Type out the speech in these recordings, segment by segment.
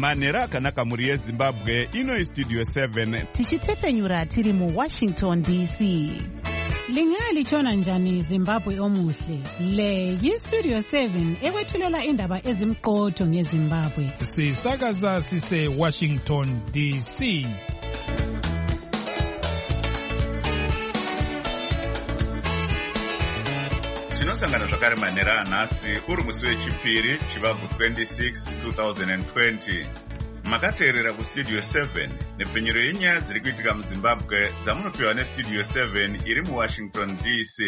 Manera akanaka muri yeZimbabwe. Ino Studio 7 tichitefenyura tiri mu Washington DC. Lingali chona njani Zimbabwe omuhle. Le yiStudio 7 ekwethulela indaba ezimqotho ngeZimbabwe. Sisakaza sise Washington DC. Tinosangana zvakare manhera anhasi uri musi wechipiri chivabvu 26 2020. Makateerera kuStudio 7 nepfenyuro yenyaya dziri kuitika muZimbabwe dzamunopiwa neStudio 7 iri muWashington DC.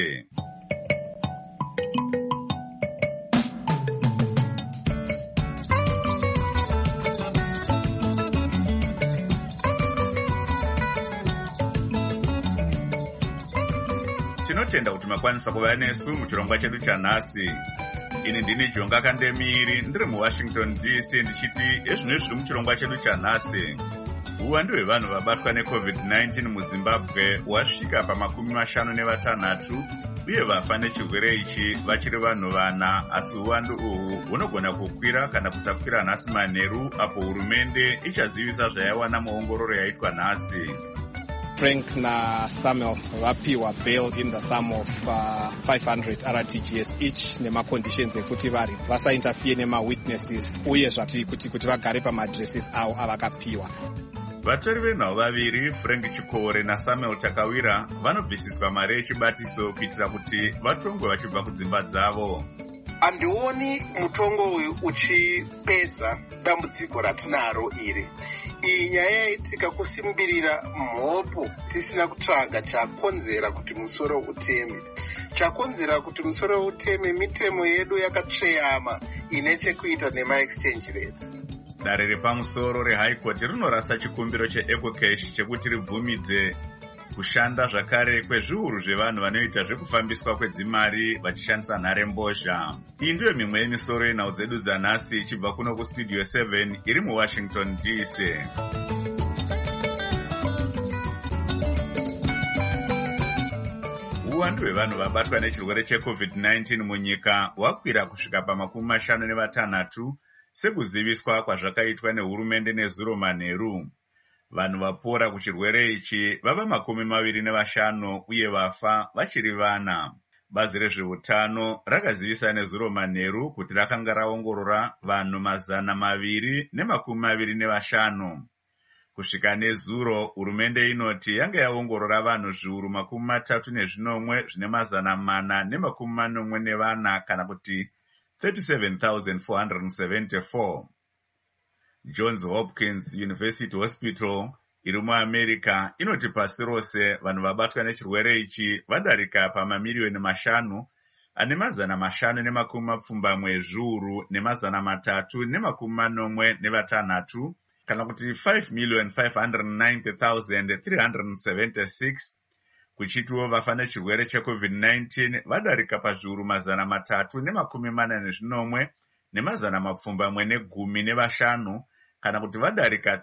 Tinotenda kuti makwanisa kuva nesu muchirongwa chedu chanhasi. Ini ndini Jonga Kandemiri ndiri muWashington DC ndichiti ezvino zviri muchirongwa chedu chanhasi. Uwandu hwevanhu vabatwa neCovid-19 muZimbabwe wasvika pa56 uye vafa nechirwere ichi vachiri vanhu 4, asi uwandu uhu hunogona kukwira kana kusakwira nhasi manheru apo hurumende ichazivisa zvayawana muongororo yaitwa nhasi. Frank na Samuel vapiwa bail in the sum of 500 RTGS each nemaconditions ekuti vari vasainterfere nemawitnesses uye zvati kuti vagare pamadresses avo avakapiwa. Vatori venhau vaviri, Frank Chikore na Samuel Takawira, vanobvisiswa mari yechibatiso kuitira kuti vatongwe vachibva kudzimba dzavo. Handioni mutongo uyu uchipedza dambudziko ratinaro iri. Iyi nyaya yaitika kusimbirira mhopo tisina kutsvaga chakonzera kuti musoro uteme. Chakonzera kuti musoro uteme mitemo yedu yakatsveyama ine chekuita nema-exchange rates. Dare repamusoro reHigh Court rinorasa chikumbiro cheEcocash chekuti ribvumidze kushanda zvakare kwezviuru zvevanhu vanoita zvekufambiswa kwedzimari vachishandisa nharembozha. Iyi ndiyo mimwe yemisoro yenhau dzedu dzanhasi ichibva kuno kuStudio 7 iri muWashington DC. Uwandu hwevanhu vabatwa nechirwere cheCovid-19 munyika hwakwira kusvika pa56 sekuziviswa kwazvakaitwa nehurumende nezuro manheru. Vanhu vapora kuchirwere ichi vava 25 uye vafa vachiri 4. Bazi rezveutano rakazivisa nezuro manheru kuti rakanga raongorora vanhu 225. Kusvika nezuro, hurumende inoti yanga yaongorora vanhu zviuru 33 zvine 444 kana kuti 37,474. Johns Hopkins University Hospital iri muAmerica inoti pasi rose vanhu vabatwa nechirwere ichi vadarika pamamiliyoni 5 ane 550,346 kana kuti 5,590,376. Kuchitiwo vafa nechirwere cheCovid-19 vadarika pazviuru 344,115 kana kuti vadarika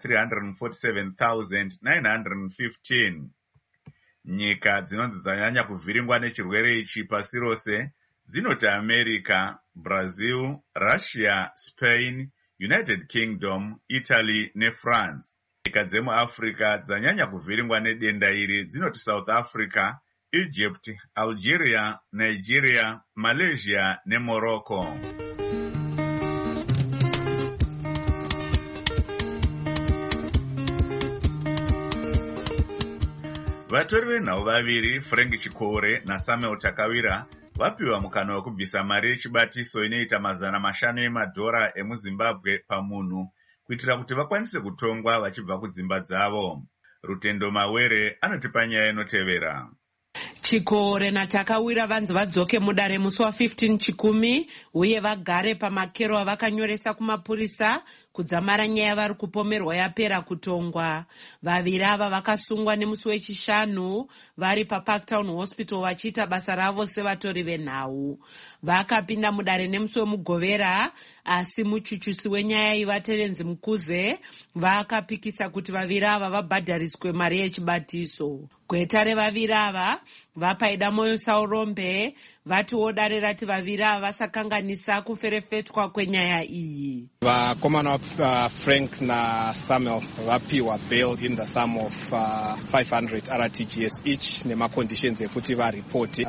347,915. Nyika dzinonzi dzanyanya kuvhiringwa nechirwere ichi pasi rose dzinoti America, Brazil, Russia, Spain, United Kingdom, Italy neFrance. Nyika dzemuAfrica dzanyanya kuvhiringwa nedenda iri dzinoti South Africa, Egypt, Algeria, Nigeria, Malaysia neMorocco. Vatori venhau vaviri, Frank Chikore na Samuel Takawira, vapiwa mukana wekubvisa mari yechibatiso inoita $500 emuZimbabwe pamunhu kuitira kuti vakwanise kutongwa vachibva kudzimba dzavo. Rutendo Mawere anotipa nyaya inotevera. Chikore naTakawira vanzi vadzoke mudare musi wa15 chikumi uye vagare pamakero avakanyoresa kumapurisa kudzamara nyaya vari kupomerwa yapera kutongwa. Vaviri ava vakasungwa nemusi wechishanu vari paParktown Hospital vachiita basa ravo sevatori venhau. Vakapinda mudare nemusi wemugovera, asi muchuchusi wenyaya ivaTerenzi Mukuze vakapikisa kuti vaviri ava vabhadhariswe mari yechibatiso. Gweta revaviri ava vapaida Moyo Saurombe vatiwo dare rati vaviri ava vasakanganisa kuferefetwa kwenyaya iyi. Vakomana Frank na Samuel vapiwa bail in the sum of 500 RTGS each nemaconditions ekuti varipoti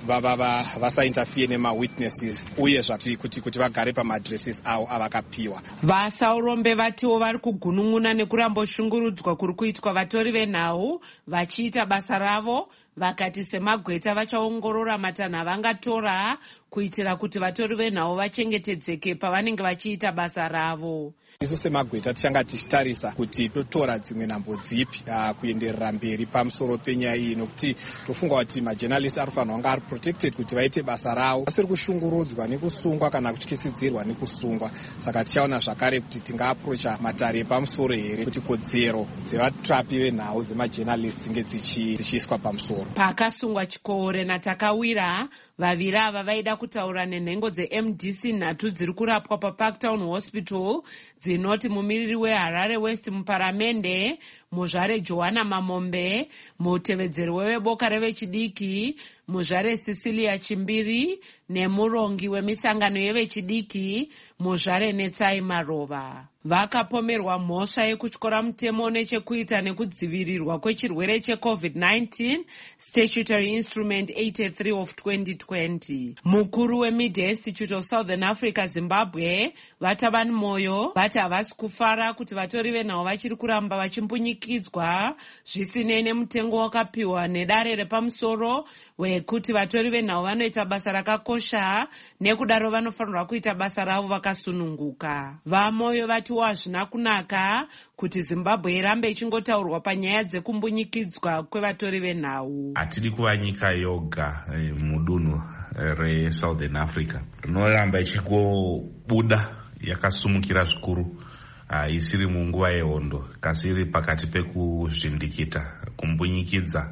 vasainterfere nemawitnesses uye zvati kuti vagare pamadresses avo avakapiwa. Vasaurombe vatiwo vari kugunun'una nekuramboshungurudzwa kuri kuitwa vatori venhau vachiita basa ravo. Vakati semagweta vachaongorora matanha vangatora kuitira kuti vatori venhau vachengetedzeke pavanenge vachiita basa ravo. Isu semagweta tichanga tichitarisa kuti totora dzimwe nhambo dzipi kuenderera mberi pamusoro penyaya iyi, nokuti tofunga kuti majournalist anofanira kunge ari protected kuti vaite basa ravo vasiri kushungurudzwa nekusungwa kana kutyisidzirwa nekusungwa. Saka tichaona zvakare kuti tingaapproacha matare epamusoro here kuti kodzero dzevatrapi venhau dzemajournalist dzinge dzichiiswa pamusoro. Pakasungwa chikore natakawira, vaviri ava vaida kutaura nenhengo dzeMDC nhatu dziri kurapwa paParktown Hospital dzinoti mumiriri weHarare West muparamende, muzvare Johanna Mamombe, mutevedzeri weboka revechidiki, muzvare Cecilia Chimbiri nemurongi wemisangano yevechidiki, muzvare Netsai Marova. Vakapomerwa mhosva yekutyora mutemo nechekuita nekudzivirirwa kwechirwere cheCovid-19 Statutory Instrument 83 of 2020. Mukuru weMedia Institute of Southern Africa Zimbabwe Vataban Moyo vati havasi kufara kuti vatori venhau vachiri kuramba vachimbunyikidzwa zvisinei nemutengo wakapiwa nedare repamusoro wekuti vatori venhau vanoita basa rakakosha, nekudaro vanofanirwa kuita basa ravo vakasununguka. VaMoyo vatiwo hazvina kunaka kuti Zimbabwe irambe ichingotaurwa panyaya dzekumbunyikidzwa kwevatori venhau. Hatidi kuva nyika yoga mudunhu reSouthern Africa rinoramba ichikobuda yakasumukira zvikuru, isiri munguva yehondo kasi iri pakati pekuzvindikita, kumbunyikidza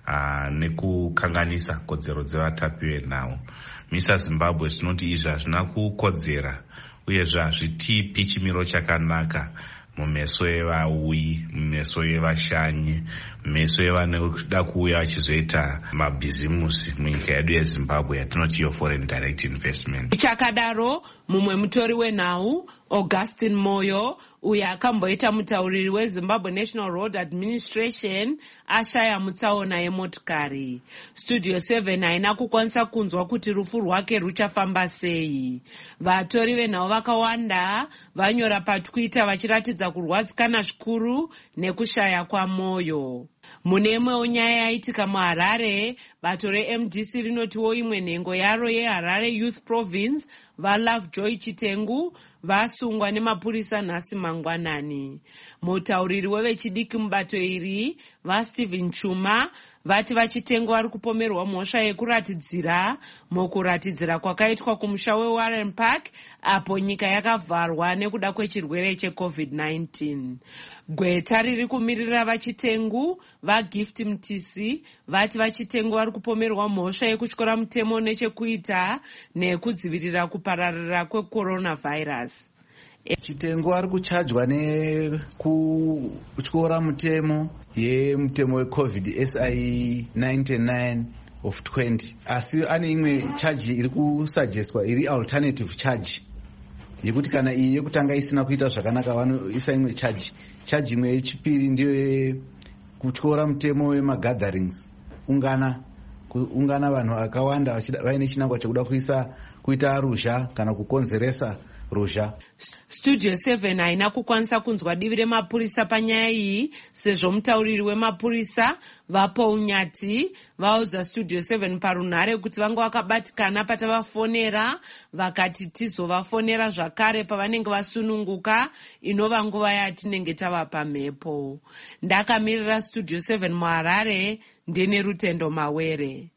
nekukanganisa kodzero dzevatapi venhau. Misa Zimbabwe tinoti izvi hazvina kukodzera uyezve hazvitipi chimiro chakanaka mumeso evauyi, mumeso evashanyi, mumeso evanoda kuuya vachizoita mabhizimusi munyika yedu yeZimbabwe yatinoti yo foreign direct investment. Chakadaro mumwe mutori wenhau Augustine Moyo, uyo akamboita mutauriri weZimbabwe National Road Administration, ashaya mutsaona yemotikari. Studio 7 haina kukwanisa kunzwa kuti rufu rwake ruchafamba sei. Vatori venhau vakawanda vanyora paTwitter vachiratidza kurwadzikana zvikuru nekushaya kwaMoyo. Mune imwewo nyaya yaitika muHarare, bato reMDC rinotiwo imwe nhengo yaro yeHarare Youth Province vaLovejoy Chitengu vasungwa nemapurisa nhasi mangwanani. Mutauriri wevechidiki mubato iri vaStephen Chuma vati vaChitengu vari kupomerwa mhosva yekuratidzira mukuratidzira kwakaitwa kumusha weWarren Park apo nyika yakavharwa nekuda kwechirwere cheCovid-19. Gweta riri kumirira vaChitengu vaGift Mtisi vati vaChitengu vari kupomerwa mhosva yekutyora mutemo nechekuita nekudzivirira kupararira kwecoronavirus. Chitengu ari kuchajwa nekutyora mutemo yemutemo weCovid SI 99 of 20, asi ane imwe charge iri kusuggestwa iri alternative charge yekuti kana iyi yekutanga isina kuita zvakanaka vanoisa imwe charge imwe yechipiri ndiyo kutyora mutemo wemagatherings, ungana vanhu vakawanda vaine chinangwa chekuda kuita ruzha kana kukonzeresa ruzha. Studio 7 haina kukwanisa kunzwa divi remapurisa panyaya iyi, sezvo mutauriri wemapurisa vaPaul Nyati vaudza Studio 7 parunhare kuti vanga vakabatikana patavafonera, vakati tizovafonera zvakare pavanenge vasununguka, inova nguva yatinenge tavapa mhepo. Ndakamirira Studio 7 muHarare, ndine Rutendo Mawere.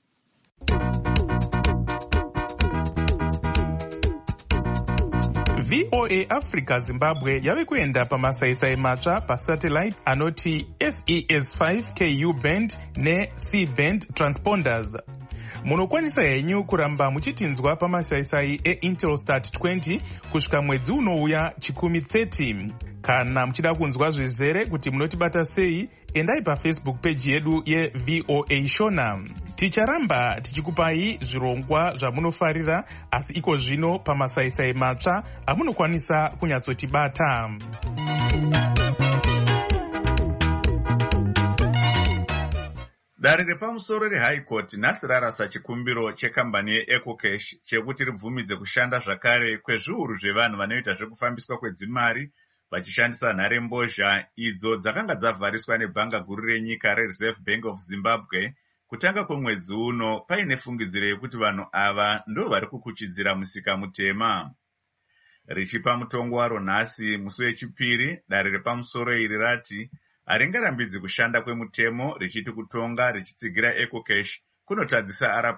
VOA Africa Zimbabwe yave kuenda pamasaisai matsva pasatellite anoti SES5 KU band neC band transponders. Munokwanisa henyu kuramba muchitinzwa pamasaisai eIntelsat 20 kusvika mwedzi unouya chikumi 30. Kana muchida kunzwa zvizere kuti munotibata sei, endai paFacebook page yedu yeVOA Shona. Ticharamba tichikupai zvirongwa zvamunofarira, asi iko zvino pamasaisai matsva amunokwanisa kunyatsotibata. Dare repamusoro reHigh Court nhasi rarasa chikumbiro chekambani yeEcocash chekuti ribvumidze kushanda zvakare kwezviuru zvevanhu vanoita zvekufambiswa kwedzimari vachishandisa nharembozha idzo dzakanga dzavhariswa nebhanga guru renyika reReserve Bank of Zimbabwe kutanga kwemwedzi uno, paine fungidziro yekuti vanhu ava ndo vari kukuchidzira musika mutema. Richipa mutongo waro nhasi musi wechipiri, dare repamusoro iri rati haringarambidzi kushanda kwemutemo, richiti kutonga richitsigira EcoCash kunotadzisa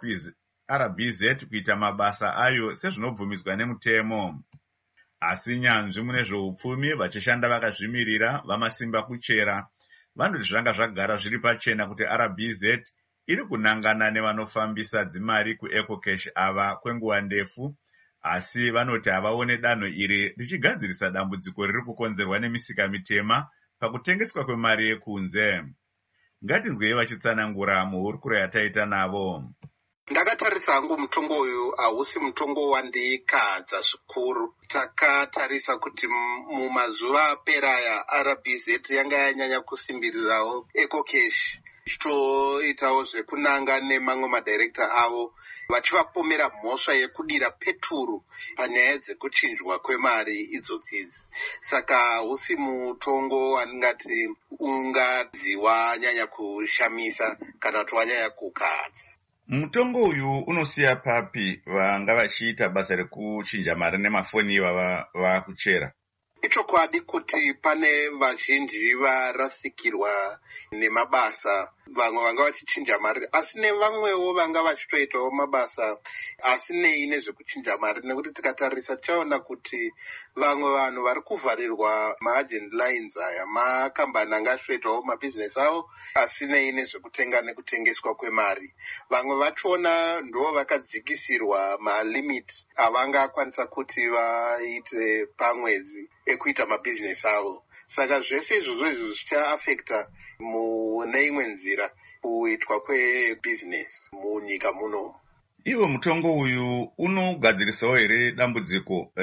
RBZ kuita mabasa ayo sezvinobvumidzwa nemutemo. Asi nyanzvi mune zveupfumi vachishanda vakazvimirira vamasimba kuchera vanoti zvanga zvagara zviri pachena kuti RBZ iri kunangana nevanofambisa dzimari kuEcoCash ava kwenguva ndefu, asi vanoti havaone danho iri richigadzirisa dambudziko riri kukonzerwa nemisika mitema pakutengeswa kwemari yekunze. Ngatinzwei vachitsanangura muhurukuro yataita navo. Ndakatarisa hangu mutongo uyu hausi mutongo wandikadza zvikuru. Takatarisa kuti mumazuva aperaya RBZ yanga yanyanya kusimbirirawo EcoCash, ichitoitawo zvekunanga nemamwe madirekta avo vachivapomera mhosva yekudira peturu panyaya dzekuchinjwa kwemari idzodzidzi. Saka hausi mutongo wandingati ungadzi wanyanya kushamisa kana kuti wanyanya kukadza. Mutongo uyu unosiya papi vanga vachiita basa rekuchinja mari nemafoni vakuchera? Ichokwadi kuti pane vazhinji varasikirwa nemabasa, vamwe vanga vachichinja mari, asi nevamwewo vanga vachitoitawo mabasa asinei nezvekuchinja mari, nekuti tikatarisa tichaona kuti vamwe vanhu vari kuvharirwa maagent lines aya makambani anga achitoitawo mabhizinesi avo asinei nezvekutenga nekutengeswa kwemari. Vamwe vachona ndo vakadzikisirwa malimit avanga akwanisa kuti vaite pamwedzi ekuita mabhizinesi avo. Saka zvese izvozvo zvichaafekta mune imwe nzira kuitwa kwebhizinesi munyika muno. Iwo mutongo uyu unogadzirisawo here dambudziko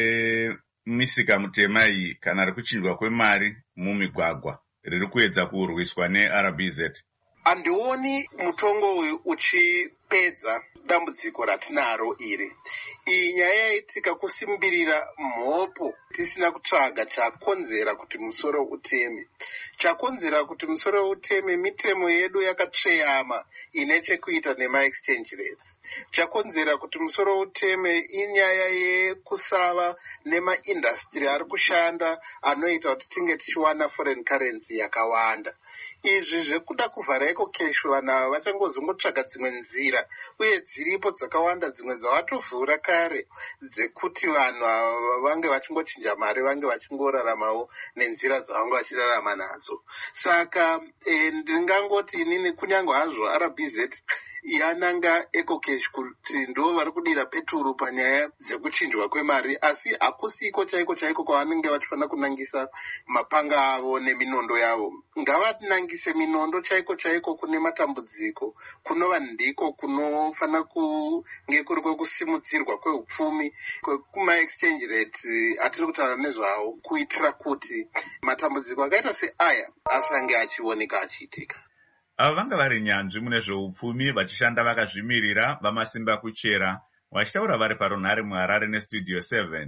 remisika mutema iyi kana rekuchinjwa kwemari mumigwagwa riri kuedza kurwiswa neRBZ? Handioni mutongo uyu uchipedza dambudziko ratinaro iri. Iyi nyaya yaitika kusimbirira mhopo tisina kutsvaga chakonzera kuti musoro uteme. Chakonzera kuti musoro uteme mitemo yedu yakatsveyama ine chekuita nema-exchange rates. Chakonzera kuti musoro uteme inyaya yekusava nema-industry ari kushanda anoita kuti tinge tichiwana foreign currency yakawanda. Izvi zvekuda kuvhara EcoCash vanhu ava vachangozongotsvaga dzimwe nzira, uye dziripo dzakawanda dzimwe dzavatovhura kare dzekuti vanhu ava vange vachingochinja mari, vange vachingoraramawo nenzira dzavange vachirarama nadzo. Saka ndingangoti inini kunyange hazvo RBZ yananga EcoCash kuti ndo vari kudira peturu panyaya dzekuchinjwa kwemari, asi hakusiko chaiko kwavanenge vachifanira kunangisa mapanga avo neminondo yavo. Ngavanangise minondo chaiko kune matambudziko, kunova ndiko kunofanira kunge kuri kwekusimudzirwa kweupfumi kwekuma-exchange rate atiri kutaura nezvawo, kuitira kuti matambudziko akaita seaya asange achioneka achiitika. Ava vanga vari nyanzvi mune zveupfumi vachishanda vakazvimirira vamasimba kuchera, vachitaura vari paronhare muHarare neStudio 7.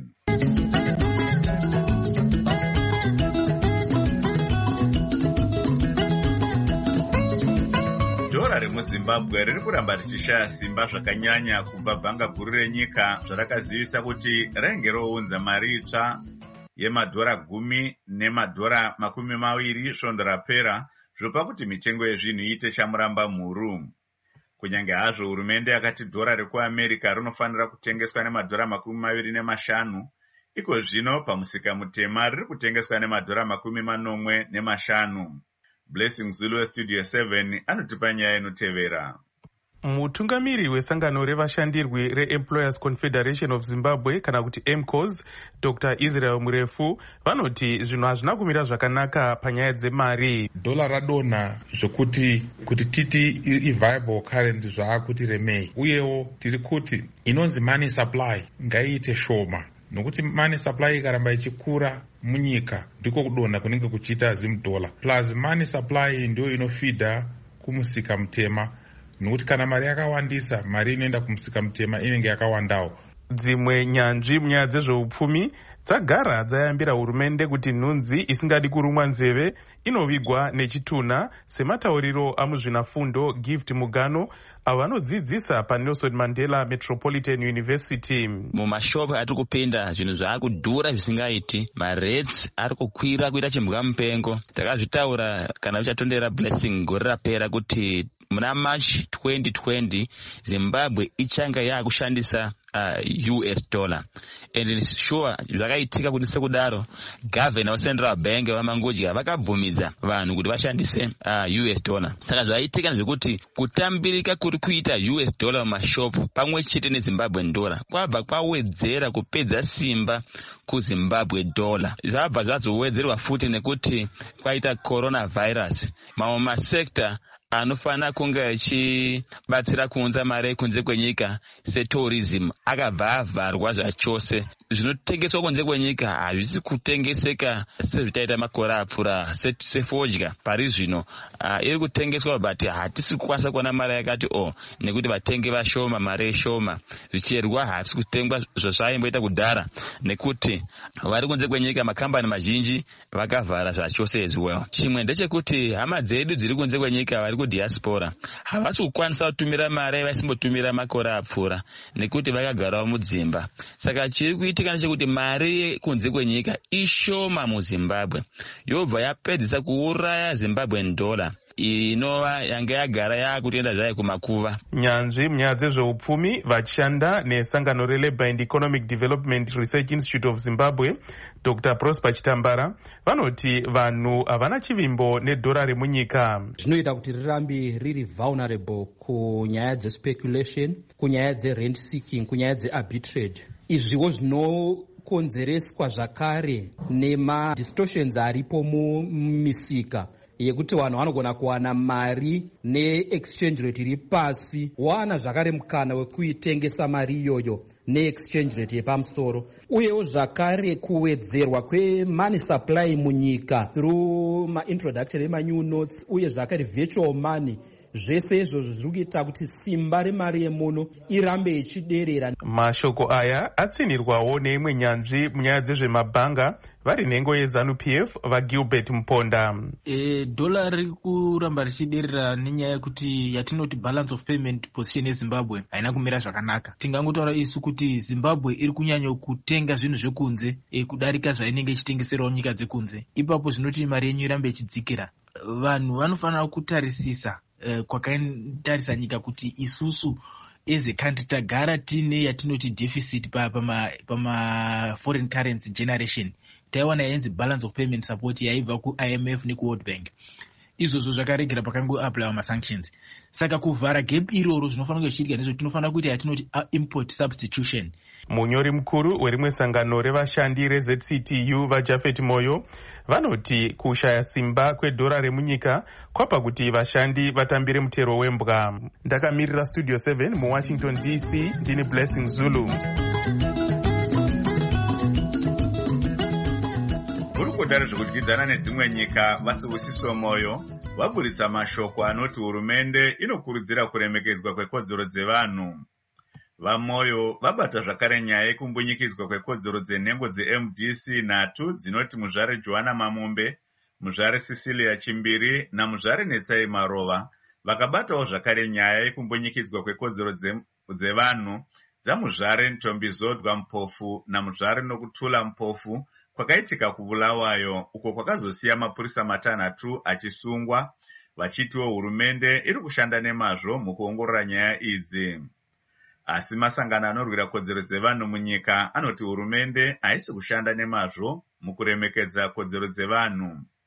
Dhora remuZimbabwe riri kuramba richishaya simba zvakanyanya kubva bhanga guru renyika zvarakazivisa kuti rainge rounza mari itsva yemadhora 10 nemadhora 20 svondo rapera, zvopa kuti mitengo yezvinhu iite chamuramba mhuru. Kunyange hazvo hurumende yakati dhora rekuAmerica rinofanira kutengeswa nemadhora 25, iko zvino pamusika mutema riri kutengeswa nemadhora 45. Blessing Zulu weStudio 7 anotipa nyaya inotevera. Mutungamiri wesangano revashandirwi reEmployers Confederation of Zimbabwe kana kuti EMCOS, Dr. Israel Murefu, vanoti zvinhu hazvina kumira zvakanaka panyaya dzemari. Dhola radonha zvokuti titi i-viable currency zvaakuti remei. Uyewo tiri kuti inonzi money supply ngaiite shoma. Nokuti money supply ikaramba ichikura munyika ndiko kudonha kunenge kuchiita $0 plus money supply ndio inofidha kumusika mutema. Nokuti kana mari yakawandisa, mari inoenda kumusika mutema inenge yakawandawo. Dzimwe nyanzvi munyaya dzezveupfumi dzagara dzayambira hurumende kuti nhunzi isingadi kurumwa nzeve inovigwa nechitunha, sematauriro amuzvinafundo Gift Mugano avo vanodzidzisa paNelson Mandela Metropolitan University. Mumashopu ari kupinda zvinhu zvaakudhura zvisingaiti, marates ari kukwira kuita chimbwa mupengo. Takazvitaura kana vichatondera blessing gore rapera kuti muna March 2020 Zimbabwe ichanga yakushandisa US dollar. And sure zvakaitika kuti sekudaro governor weCentral Bank vamangodya vakabvumidza vanhu kuti vashandise US dollar. Saka zvaitika zvekuti kutambirika kuri kuita US dollar mumashopu pamwe chete neZimbabwe dollar kwabva kwawedzera kupedza simba kuZimbabwe dollar. Zvabva zvazowedzerwa futi nekuti kwaita coronavirus. Mamwe masekta anofana kunge achibatsira kuunza mari kunze kwenyika setourism akabva avharwa zvachose. Zvinotengeswa kunze kwenyika hazvisi kutengeseka sezvitaita makore apfuura sefodya. Pari zvino iri kutengeswa but hatisi kukwanisa kuona mari yakati nekuti vatengi vashoma, mari shoma. Zvicherwa hazvisi kutengwa zvazvaimboita kudhara nekuti vari kunze kwenyika makambani mazhinji vakavhara zvachose as well. Chimwe ndechekuti hama dzedu dziri kunze kwenyika vari kudiaspora havasi kukwanisa kutumira mari vasimbotumira makore apfuura nekuti vakagarawo mudzimba. Saka chiri kuitika ndechekuti mari kunze kwenyika ishoma muZimbabwe yobva yapedzisa kuuraya Zimbabwe dollar inova yanga yagara yakutoenda zvayo kumakuva. Nyanzvi munyaya dzezveupfumi vachishanda nesangano reLabour and Economic Development Research Institute of Zimbabwe, Dr. Prosper Chitambara, vanoti vanhu havana chivimbo nedhora remunyika. Zvinoita kuti rirambe riri vulnerable kunyaya dzespeculation, kunyaya dzerent seeking, kunyaya dzearbitrage. Izviwo zvinokonzereswa zvakare nemadistortions aripo mumisika yekuti vanhu vanogona kuwana mari neexchange rate iri pasi, wana zvakare mukana wekuitengesa mari iyoyo neexchange rate yepamusoro, uyewo zvakare kuwedzerwa kwemoney supply munyika through maintroduction emanew notes uye zvakare virtual money. Zvese izvozvo zviri kuita kuti simba remari yemuno irambe ichiderera. Mashoko aya atsinirwawo neimwe nyanzvi munyaya dzezvemabhanga vari nhengo yeZANU-PF vaGilbert Muponda. Dhola riri kuramba richiderera nenyaya yekuti yatinoti balance of payment position yeZimbabwe haina kumira zvakanaka. Tingangotaura isu kuti Zimbabwe iri kunyanya kutenga zvinhu zvekunze kudarika zvainenge ichitengeserawo nyika dzekunze. Ipapo zvinoti mari yenyu irambe ichidzikira. Vanhu vanofanira kutarisisa kwakatarisa nyika kuti isusu as a country tagara tine yatinoti deficit pama foreign currency generation. Taiwana yainzi balance of payment support yaibva kuIMF nekuWorld Bank. Izvozvo zvakaregera pakangoapply masanctions. Saka kuvhara gap iroro zvinofanira kuchiitika nezvo tinofanira kuita yatinoti import substitution. Munyori mukuru werimwe sangano revashandi reZCTU vaJafet Moyo vanoti kushaya simba kwedhora remunyika kwapa kuti vashandi vatambire mutero wembwa. Ndakamirira Studio 7 muWashington DC, ndini Blessing Zulu. Hurukudari zvekudyidzana nedzimwe nyika vasibusiso Moyo vaburitsa mashoko anoti hurumende inokurudzira kuremekedzwa kwekodzero dzevanhu. VaMoyo vabata zvakare nyaya yekumbunyikidzwa kwekodzero dzenhengo dzeMDC nhatu dzinoti muzvare Joanna Mamombe, muzvare Cecilia Chimbiri namuzvare Netsai Marova. Vakabatawo zvakare nyaya yekumbunyikidzwa kwekodzero dzevanhu dzamuzvare Ntombi Zodwa Mpofu namuzvare Nokutula Mpofu kwakaitika kuBulawayo, uko kwakazosiya mapurisa matanhatu achisungwa, vachitiwo hurumende iri kushanda nemazvo mukuongorora nyaya idzi. Asi masangano anorwira kodzero dzevanhu munyika anoti hurumende haisi kushanda nemazvo mukuremekedza kodzero dzevanhu.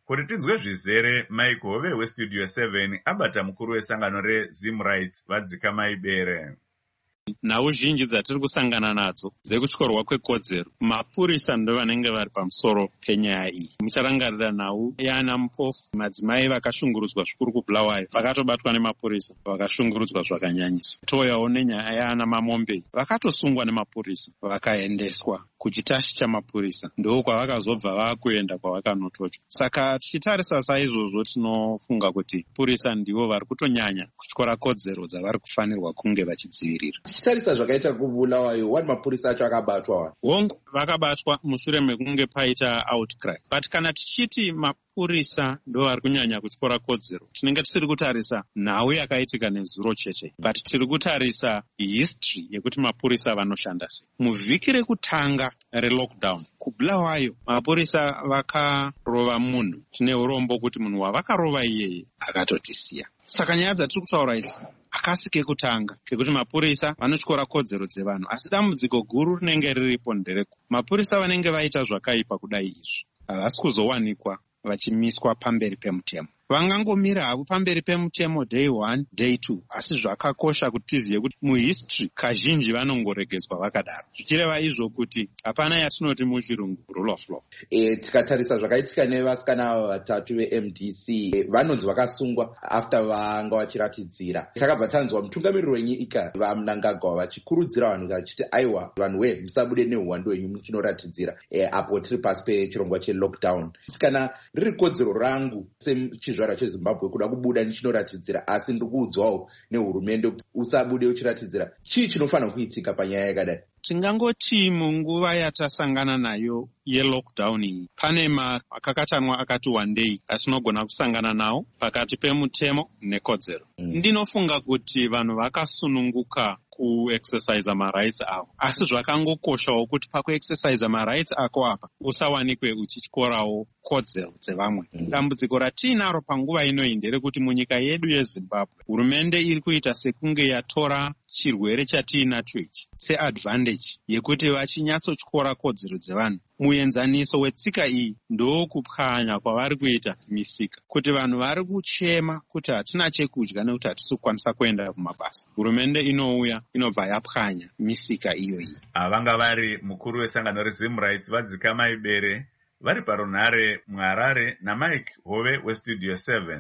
Kuti tinzwe zvizere, Mike Hove weStudio 7 abata mukuru wesangano reZim Rights Vadzikamai Bere. Nhau zhinji dzatiri kusangana nadzo dzekutyorwa kwekodzero, mapurisa ndo vanenge vari pamusoro penyaya iyi. Mucharangarira nhau yana Mupofu, madzimai vakashungurudzwa zvikuru kuBulawayo vakatobatwa nemapurisa vakashungurudzwa zvakanyanyisa. Toyawo nenyaya yana Mamombe vakatosungwa nemapurisa vakaendeswa kuchitashi chamapurisa, ndo kwavakazobva vakuenda kwavakanotochwa. Saka tichitarisa saizvozvo tinofunga kuti purisa ndivo vari kutonyanya kutyora kodzero dzavari kufanirwa kunge vachidzivirira. Tichitarisa zvakaita kuBulawayo, wani mapurisa acho akabatwa hongu vakabatwa mushure mekunge paita outcry. But kana tichiti mapurisa ndo vari kunyanya kutyora kodzero, tinenge tisiri kutarisa nhau yakaitika nezuro cheche, but tiri kutarisa history yekuti mapurisa vanoshanda sei. Muvhiki rekutanga relockdown kuBulawayo mapurisa vakarova munhu tine urombo kuti munhu wavakarova iyeye akatotisiya. Saka nyaya dzatiri kutaura idzi akasi kekutanga kekuti mapurisa vanotyora kodzero dzevanhu, asi dambudziko guru rinenge riripo ndereko mapurisa vanenge vaita zvakaipa kudai izvi havasi kuzowanikwa vachimiswa pamberi pemutemo. Vangangomira havo pamberi pemutemo day 1 day 2, asi zvakakosha kuti tizive kuti muhistory kazhinji vanongoregedzwa vakadaro, zvichireva izvo kuti hapana yatinoti muchirungu rule of law. Tikatarisa zvakaitika nevasikana ava vatatu veMDC vanonzi vakasungwa after vanga vachiratidzira. Takabva tanzwa mutungamiriri wenyika vaMnangagwa vachikurudzira vanhu vachiti aiwa vanhu we musabude neuwandu hwenyu muchinoratidzira apo tiri pasi pechirongwa chelockdown. Kana riri kodzero rangu sechizvarwa cheZimbabwe kuda kubuda ndichinoratidzira, asi ndiri kuudzwawo nehurumende kuti usabude uchiratidzira. Chii chinofanira kuitika panyaya yakadai? Tingangoti munguva yatasangana nayo yelockdown iyi pane makakatanwa akati wandei atinogona kusangana nawo pakati pemutemo nekodzero. Ndinofunga kuti vanhu vakasununguka kuexercise marights avo, asi zvakangokoshawo kuti pakuexercise marights ako apa usawanikwe uchityorawo kodzero dzevamwe. Dambudziko ratiinaro panguva inoyi nderekuti munyika yedu yeZimbabwe hurumende iri kuita sekunge yatora chirwere chatiinacho ichi seadvantage yekuti vachinyatsotyora kodzero dzevanhu. Muenzaniso wetsika iyi ndokupwanya kwavari kuita misika, kuti vanhu vari kuchema kuti hatina chekudya nekuti hatisi kukwanisa kuenda kumabasa. Hurumende inouya inobva yapwanya misika iyoyi. Avanga vari mukuru wesangano reZim Rights Vadzikamai Bere vari parunhare muHarare naMike Hove weStudio 7.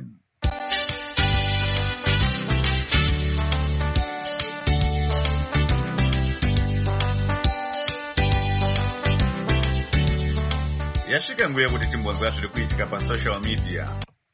Yasvika nguva yekuti timbonzwa zviri kuitika pasocial media.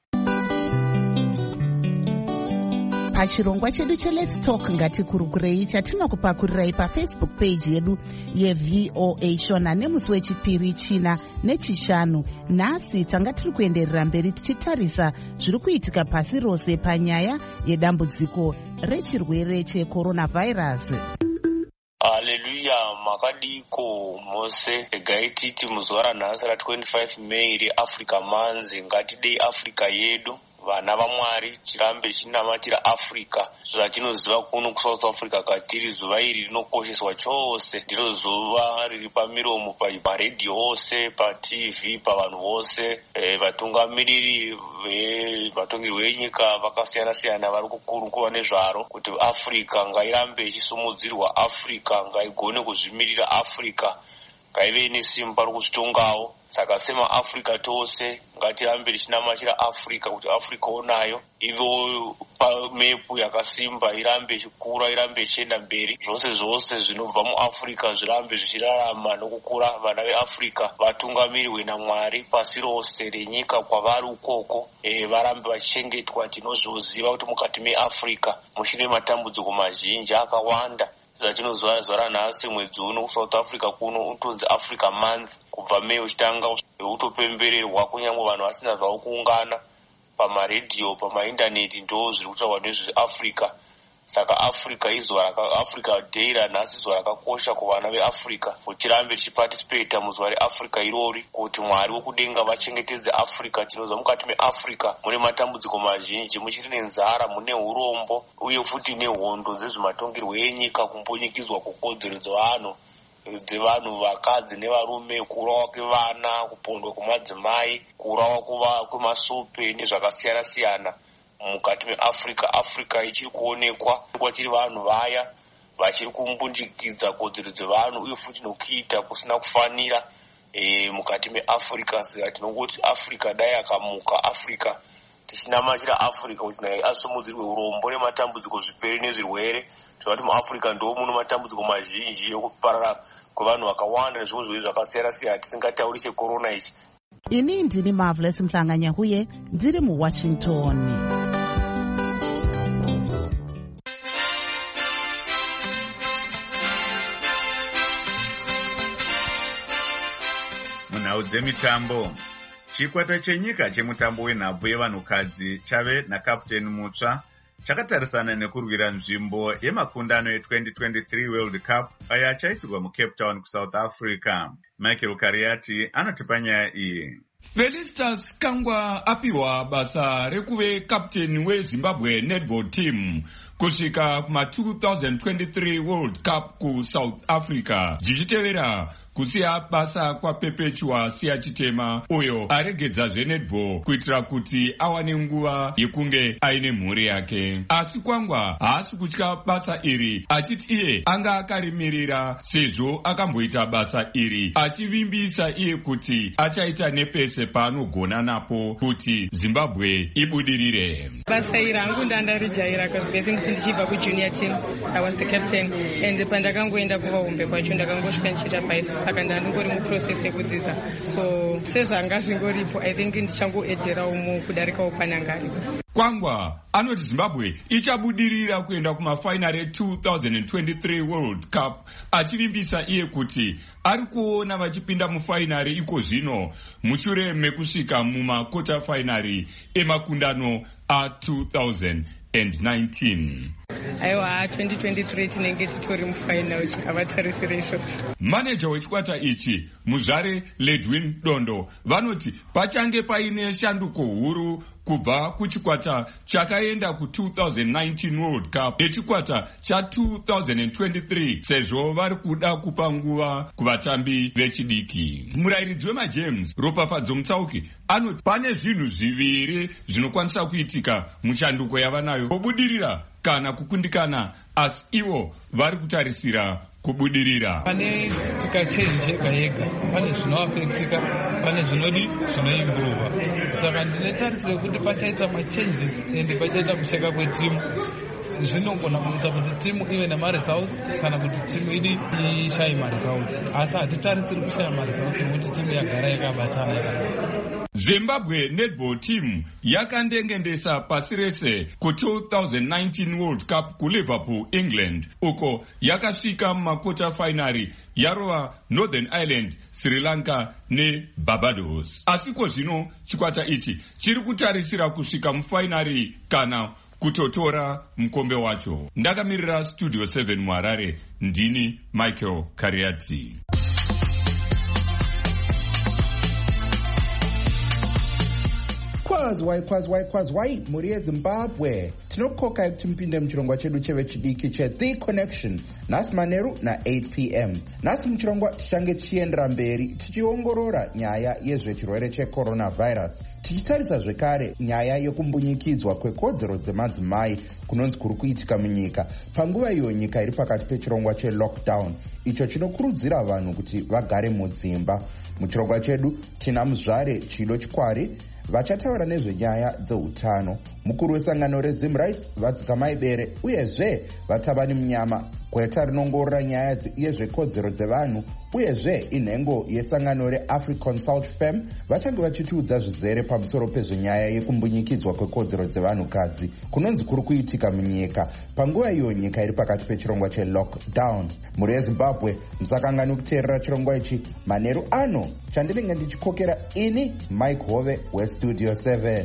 Pachirongwa chedu cheLet's Talk ngatikurukurei chatinokupakurirai paFacebook page yedu yeVOA Shona nemusi wechipiri, china nechishanu. Nhasi tanga tiri kuenderera mberi tichitarisa zviri kuitika pasi rose panyaya yedambudziko rechirwere cheCoronavirus. Haleluya, makadiko mose gaititi muzuva ranhasi ra25 May reAfrica manzi ngatidei Africa yedu. Vana vaMwari tirambe chinamatira Africa. Zvatinoziva kuno kuSouth Africa katiri zuva iri rinokosheswa chose. Ndiro zuva riri pamiromo paredhiyo ose, paTV, pavanhu vose. Vatungamiriri vatongeri venyika vakasiyana-siyana vari kukurukuva nezvaro kuti Africa ngairambe ichisumudzirwa, Africa ngaigone kuzvimirira, Africa ngaive nesimba rokuzvitongawo. Saka semaAfrica tose ngatirambe tichinamatira Africa kuti Africa onayo ivewo pamepu yakasimba, irambe ichikura, irambe ichienda mberi. Zvose zvinobva muAfrica zvirambe zvichirarama nokukura. Vana veAfrica vatungamirwe naMwari pasi rose renyika kwavari ukoko, varambe vachichengetwa. Tinozviziva kuti mukati meAfrica muchine matambudziko mazhinji akawanda. Zvatinoziva zuva ranhasi mwedzi uno kuSouth Africa kuno utonzi Africa Month. Kubva May uchitanga utopembererwa, kunyange vanhu vasina zvavo kuungana pamaredhiyo, pamaindaneti, ndo zviri kutaurwa nezveAfrica. Saka Africa Day ranhasi zuva rakakosha kuvana veAfrica, kuti tirambe tichipatisipeta muzuva reAfrica irori, kuti Mwari wokudenga vachengetedze Africa. Tinoziva mukati meAfrica mune matambudziko mazhinji, muchiri nenzara, mune urombo, uye futi nehondo dzezvematongerwo enyika, kumbonyikidzwa kwekodzero dzevanhu dzevanhu vakadzi nevarume, kuurawa kwevana, kupondwa kwemadzimai, kuurawa kwemasupe nezvakasiyana siyana mukati meafrica. Africa ichiri kuonekwa kwachiri vanhu vaya vachiri kumbundikidza kodzero dzevanhu uye futi nokuita kusina kufanira mukati meafrica. Saka tinongoti africa dai akamuka, africa tichinamachira africa kuti naye asumudzirwe urombo nematambudziko zvipere nezvirwere. Tinoti muafrica ndo muno matambudziko mazhinji ekuparara kwevanhu vakawanda nezvimwe zvirwere zvakasiyana siyana tisingatauri checorona ichi. Ini ndini Marvelous Mhlanganyahuye ndiri muWashington. Munhau dzemitambo, chikwata chenyika chemutambo wenhabvu yevanhukadzi chave nakapteni mutsva chakatarisana nekurwira nzvimbo yemakundano e2023 World Cup aya achaitirwa muCape Town kuSouth Africa. Michael Kariati anotipa nyaya iyi. Felicitas Kangwa apiwa basa rekuve kapteni weZimbabwe netball team kusvika kuma 2023 World Cup kuSouth Africa, zvichitevera kusiya basa kwaPerpetua Siya Chitema uyo aregedza zvenetball kuitira kuti awane nguva yekunge aine mhuri yake. Asi Kangwa haasi kutya basa iri, achiti iye anga akarimirira sezvo akamboita basa iri, achivimbisa iye kuti achaita nepese paanogona napo kuti Zimbabwe ibudirire. Basa iri hangu ndandarijaira kasibese kuti ndichibva kujunior team I was the captain and pandakangoenda kuvahombe kwacho ndakangosvika ndichiita bhaisi, saka ndandingori muprocess yekudzidza, so sezvanga zvingoripo I think ndichangoedherawo kudarikawo panangari. Kangwa anoti Zimbabwe ichabudirira kuenda kumafainari e2023 World Cup, achivimbisa iye kuti ari kuona vachipinda mufainari iko zvino mushure mekusvika mumakota fainari emakundano a2019. Aiwa 2023 tinenge titori mufainal avatarisire izvo. Manager wechikwata ichi Muzvare Ledwin Dondo vanoti pachange paine shanduko huru kubva kuchikwata chakaenda ku2019 World Cup nechikwata cha2023 sezvo vari kuda kupa nguva kuvatambi vechidiki. Murayiridzi wemaGems Ropafadzo Mutsauki anoti pane zvinhu zviviri zvinokwanisa kuitika mushanduko yavanayo: kubudirira kana kukundikana, asi ivo vari kutarisira kubudirira. Pane tikachenje yega pane zvinoafektika, pane zvinoimprova. Saka ndinetarisira kuti pachaita machanges ende pachaita kusheka kwetimu zvinogona kuita kuti timu ive namaresults kana kuti timu idi ishaye maresults, asi hatitarisiri kushaya maresults nekuti timu yagara yakabatana. Zimbabwe netball team yakandengendesa pasi rese ku2019 World Cup kuLiverpool, England, uko yakasvika mumakota fainari yarova Northern Ireland, Sri Lanka neBarbados. Asiko zvino chikwata ichi chiri kutarisira kusvika mufainari kana kutotora mukombe wacho. Ndakamirira Studio 7 muHarare, ndini Michael Kariati. Kwazwai muri yeZimbabwe, tinokokai kuti mupinde muchirongwa chedu chevechidiki cheThe Connection nhasi manheru na8 p.m. Nhasi muchirongwa tichange tichiendera mberi tichiongorora nyaya yezvechirwere checoronavirus, tichitarisa zvekare nyaya yekumbunyikidzwa kwekodzero dzemadzimai kunonzi kuri kuitika munyika panguva iyo nyika iri pakati pechirongwa chelockdown icho chinokurudzira vanhu kuti vagare mudzimba. Muchirongwa chedu tina Muzvare Chido Chikwari vachataura nezvenyaya dzeutano, mukuru wesangano reZim Rights Vadzikamai Bere, uyezve vatabani munyama gweta rinongorora nyaya yezvekodzero dzevanhu, uyezve inhengo yesangano reAfriConsult Fem vachange vachitiudza zvizere pamusoro pezvenyaya yekumbunyikidzwa kwekodzero dzevanhukadzi kunonzi kuri kuitika munyika panguva iyo nyika iri pakati pechirongwa chelockdown. Muri yeZimbabwe musakangani kuteerera chirongwa ichi manheru ano chandinenge ndichikokera ini Mike Hove weStudio 7.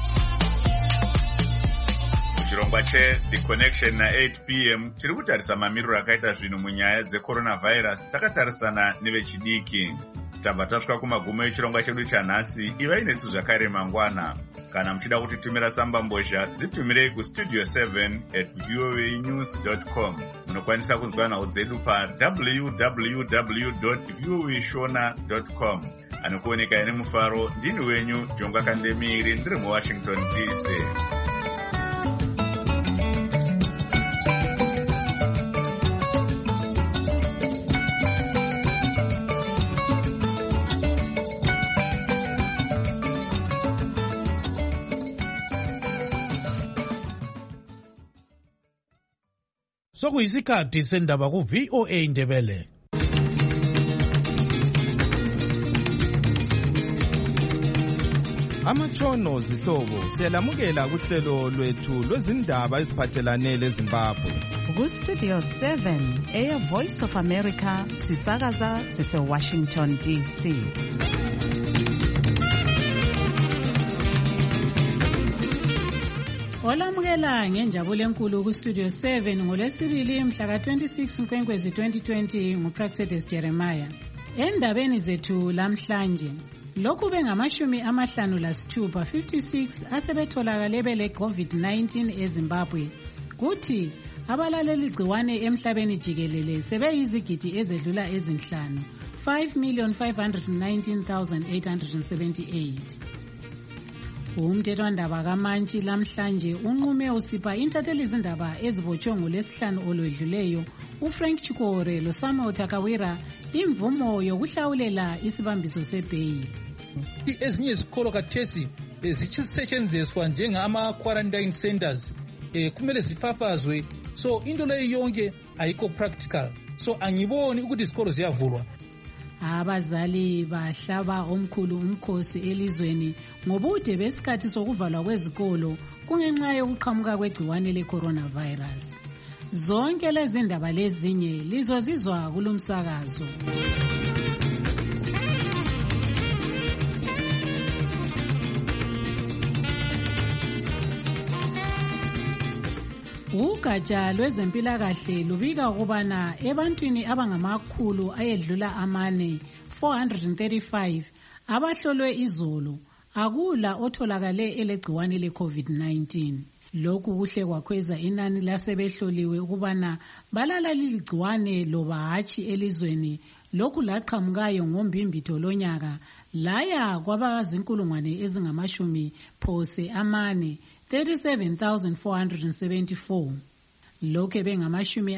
Chirongwa cheThe Connection na8 p.m. chiri kutarisa mamiriro akaita zvinhu munyaya dzecoronavirus takatarisana nevechidiki. tabva tasvika kumagumo echirongwa chedu chanhasi. Ivai nesu zvakare mangwana. Kana muchida kutitumira tsamba mbozha, dzitumirei kustudio 7@voanews.com. Munokwanisa kunzwa nhau dzedu www.voashona.com. Anokuoneka ine mufaro, ndini wenyu Jonga Kandemiri, ndiri muWashington DC. Sokuyisikhathi sendaba ku VOA Ndebele. Amatshono zihlobo siyalamukela kuhlelo lwethu lwezindaba eziphathelane leZimbabwe. Ku Studio 7 Air Voice of America sisakaza sise Washington DC. Olamukela ngenjabulo enkulu ku Studio 7 ngolwesibili mhla ka 26 Nkwenkwezi 2020 nguPraxedes Jeremiah. Endabeni zethu lamhlanje, lokhu bengamashumi 56 asebetholakale bele COVID-19 eZimbabwe. Kuthi abalaleli gciwane emhlabeni jikelele sebeyizigidi ezedlula ezinhlanu, 5,519,878. Umthethwandaba kaMantshi lamhlanje unqume usipha intatheli izindaba ezibotshwe ngolwesihlanu olwedluleyo uFrank Chikore loSamuel Takawira imvumo yokuhlawulela isibambiso sebheyili. Ezinye izikolo kathesi zisetshenziswa njengama-quarantine centers, kumele zifafazwe, so into leyo yonke ayikho practical, so angiboni ukuthi izikolo ziyavulwa. Abazali bahlaba omkhulu umkhosi elizweni ngobude besikhathi sokuvalwa kwezikolo kungenxa yokuqhamuka kwegciwane le-coronavirus. Zonke lezi ndaba lezinye lizozizwa kulumsakazo. Ugatsha lwezempilakahle lubika ukubana ebantwini abangamakhulu ayedlula 435 abahlolwe izolo akula otholakale elegciwane le-COVID-19. Lokhu kuhle kwakhweza inani lasebehloliwe ukubana balala liligciwane loba hatshi elizweni. Lokhu laqhamukayo ngombimbitho lonyaka laya kwabazinkulungwane ezingamashumi phose amane 37,474. Lokhu bengamashumi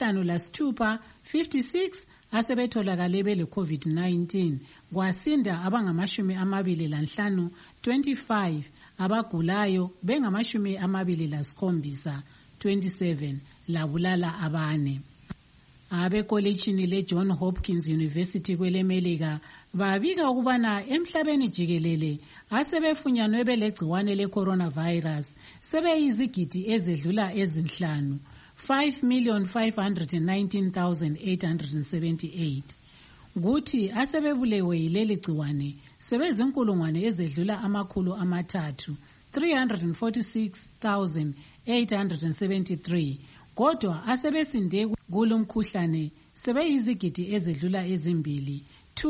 56 asebetholakale bele COVID-19 kwasinda abangamashumi 25 25 abagulayo bengamashumi 27 27 labulala abane. Abekolejini le-John Hopkins University kwelemelika babika ukubana emhlabeni jikelele asebefunyanwe belegciwane le-coronavirus sebeyizigidi ezedlula ezinhlanu, 5,519,878. Kuthi asebebulewe yileli gciwane sebezinkulungwane ezedlula 300, 346,873. Kodwa asebesinde kulomkhuhlane sebeyizigidi ezedlula ezimbili,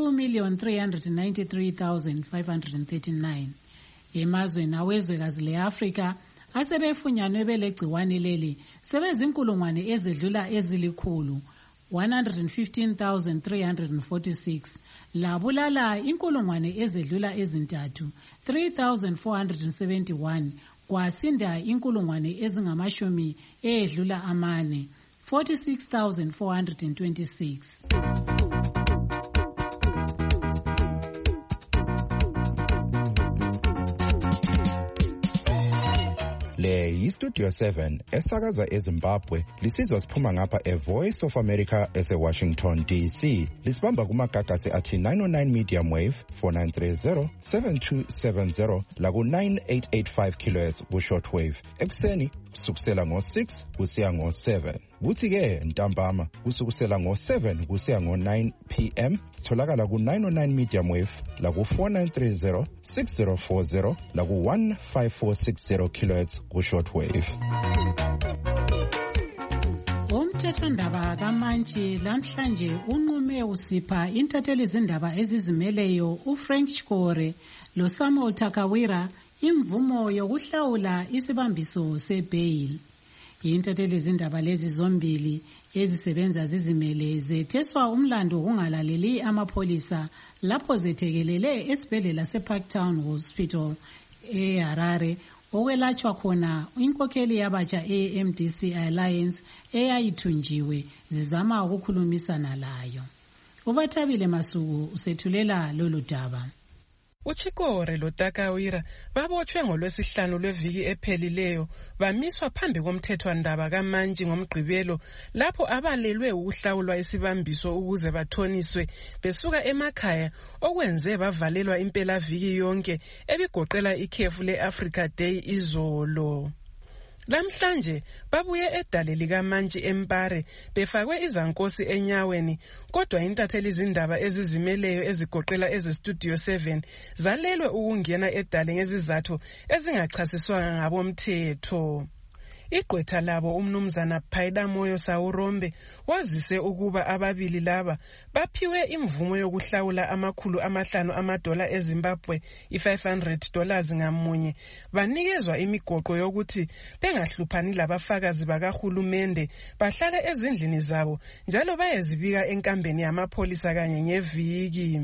2,393,539. Emazweni awezwekazi le-Afrika asebefunyanwe belegciwane leli sebezinkulungwane ezedlula ezilikhulu, 115,346. labulala inkulungwane ezedlula ezintathu, 3,471. kwasinda inkulungwane ezingamashumi edlula amane, 46,426. Le yiStudio 7 esakaza eZimbabwe, lisizwa siphuma ngapha eVoice of America eseWashington DC. Lisibamba kumagagasi athi 909 medium wave 4930 7270 laku 9885 kHz ku shortwave. Ekuseni kusukusela ngo6 kusiya ngo7. Kuthi-ke ntambama kusukusela ngo7 kusiya ngo9 PM sitholakala ku 909 medium wave laku 4930 6040 laku 15460 kHz ku shortwave. umthethwandaba kamantshi lamhlanje unqume usipha intatheli zindaba ezizimeleyo uFrank Chikore loSamuel Takawira imvumo yokuhlawula isibambiso sebail. Intatheli zindaba lezi zombili ezisebenza zizimele zetheswa umlando wokungalaleli amapholisa lapho zethekelele esibhedlela seParktown Hospital eHarare okwelatshwa khona inkokheli yabatsha eMDC Alliance eyayithunjiwe zizama ukukhulumisana layo. Ubathabile Masuku usethulela lolu daba. uChikore loTakawira babotshwe ngolwesihlanu lweviki ephelileyo bamiswa phambi komthethwandaba kamantshi ngomgqibelo lapho abalelwe ukuhlawulwa isibambiso ukuze bathoniswe besuka emakhaya okwenze bavalelwa impelaviki yonke ebigoqela ikhefu le-Africa Day izolo. Lamhlanje babuye edale likamantshi eMpare befakwe izankosi enyaweni kodwa intatheli zindaba ezizimeleyo ezigoqela ezestudio 7 zalelwe ukungena edale ngezizathu ezingachasiswanga ngabomthetho. Igqwetha labo umnumzana Phaida Moyo Sawurombe wazise ukuba ababili laba baphiwe imvumo yokuhlawula $500 eZimbabwe $500 ngamunye banikezwa imigoqo yokuthi bengahluphani labafakazi bakahulumende bahlale ezindlini zabo njalo bayezibika enkambeni yamapholisa kanye ngeviki.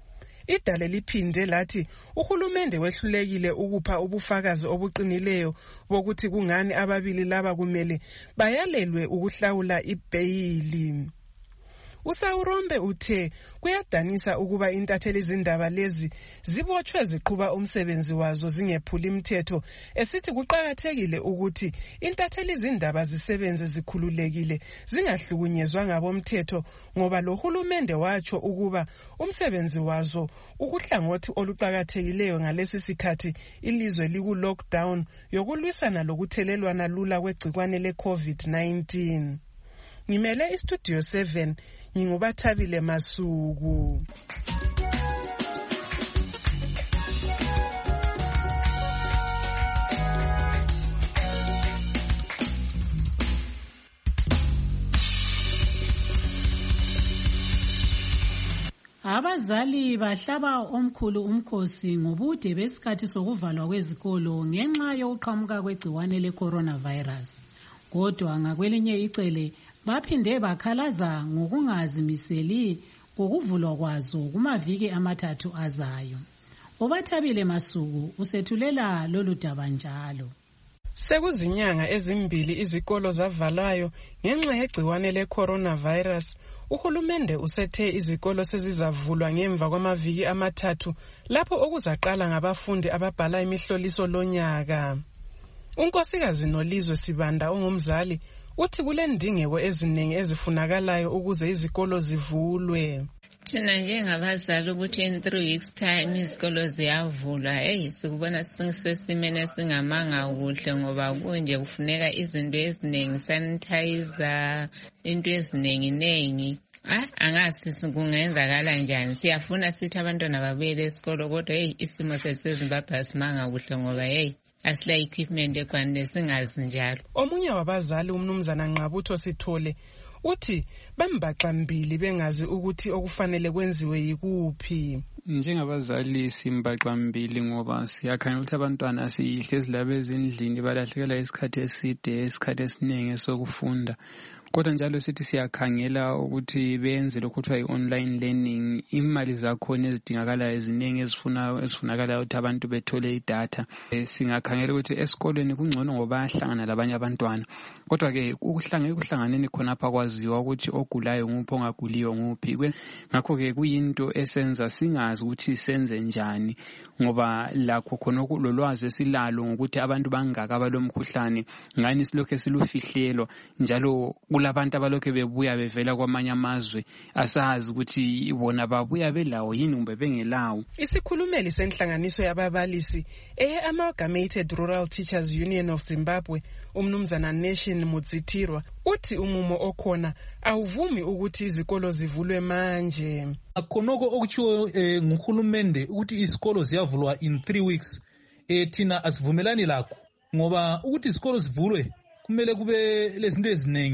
Idale liphinde lathi uhulumende wehlulekile ukupha ubufakazi obuqinileyo bokuthi kungani ababili laba kumele bayalelwe ukuhlawula ibheyili. uSawurombe uthe kuyadanisa ukuba intatheli zindaba lezi zibotshwe ziqhuba umsebenzi wazo zingephuli imithetho esithi kuqakathekile ukuthi intatheli zindaba zisebenze zikhululekile zingahlukunyezwa ngabomthetho ngoba lo hulumende watsho ukuba umsebenzi wazo ukuhlangothi oluqakathekileyo ngalesi sikhathi ilizwe liku-lockdown yokulwisana lokuthelelwana lula kwegcikwane le-COVID-19. Ngimele istudio 7 ngingubathabile Masuku. Abazali bahlaba omkhulu umkhosi ngobude besikhathi sokuvalwa kwezikolo ngenxa yokuqhamuka kwegciwane le-coronavirus. Kodwa ngakwelinye icele baphinde bakhalaza ngokungazimiseli ngokuvulwa kwazo kumaviki amathathu azayo. Ubathabile Masuku usethulela lolu daba njalo. Sekuzinyanga ezimbili izikolo zavalayo ngenxa yegciwane le-coronavirus. Uhulumende usethe izikolo sezizavulwa ngemva kwamaviki amathathu lapho okuzaqala ngabafundi ababhala imihloliso lonyaka. Unkosikazi Nolizwe Sibanda ongumzali uthi kulendingeko eziningi ezifunakalayo ukuze izikolo zivulwe. Thina njengabazali ukuthi in 3 weeks time izikolo ziyavulwa sikubona sesimene singamanga kuhle ngoba kunje kufuneka izinto eziningi sanitizer into eziningi angazi kungenzakala njani. Siyafuna sithi abantwana babuyele esikolo kodwa isimo seZimbabwe asimanga kuhle ngoba asila equipment ekwanele singazi njalo. Omunye wabazali umnumzana Nqabutho Sithole uthi bambaxambili bengazi ukuthi okufanele kwenziwe yikuphi. Njengabazali simbaxambili ngoba siyakhanya ukuthi abantwana sihlezi labo ezindlini balahlekela isikhathi eside isikhathi esiningi sokufunda. Kodwa njalo sithi siyakhangela ukuthi benze lokho kuthiwa i-online learning. Imali zakhona ezidingakalayo eziningi ezifunakalayo ukuthi abantu bethole idatha. Singakhangela ukuthi esikolweni kungcono ngoba bayahlangana labanye abantwana. Kodwa-ke ukuhlanganeni khonapha kwaziwa ukuthi ogulayo nguphi ongaguliyo nguphi. Ngakho-ke kuyinto esenza singazi ukuthi senze njani ngoba lakho khona lolwazi esilalo ngokuthi abantu bangaka abalomkhuhlane ngani silokho silufihlelo njalo kulabantu abalokho bebuya bevela kwamanye amazwe asazi ukuthi bona babuya belawo yini kumbe bengelawo. Isikhulumeli senhlanganiso yababalisi Amalgamated Rural Teachers Union of Zimbabwe umnumzana Nation Mutsitirwa uthi umumo okhona awuvumi ukuthi izikolo zivulwe manje. Khonoko okuchiwo nguhulumende ukuthi izikolo ziyavulwa in 3 weeks thina asivumelani lakho ngoba ukuthi izikolo zivulwe kumele kube lezinto eziningi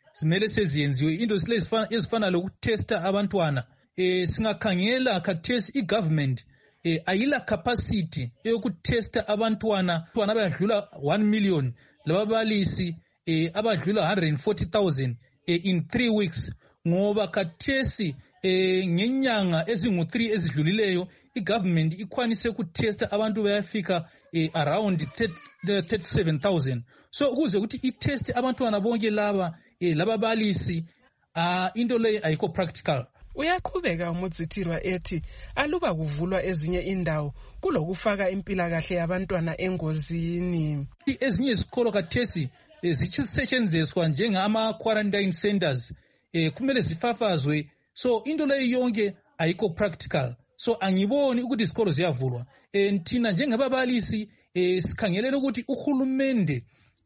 zimele seziyenziwe into ezifana lokutesta abantwana. Singakhangela khathesi i-government ayila capacity eyokutesta abantwana abadlula 1 million lababalisi abadlula 140,000 in 3 weeks ngoba khathesi ngenyanga ezingu-3 ezidlulileyo i-government ikwanise ukutesta abantu bayafika around 37,000. So ukuze ukuthi iteste abantwana bonke laba lababalisi into leyo ayikho practical. Uyaqhubeka uMudzitirwa ethi aluba kuvulwa ezinye indawo kulokufaka impilakahle yabantwana engozini. Ezinye izikolo khathesi zisetshenziswa njengama-quarantine centers kumele zifafazwe, so into leyo yonke ayikho practical. So angiboni ukuthi izikolo ziyavulwa. Thina njengababalisi sikhangelele ukuthi uhulumende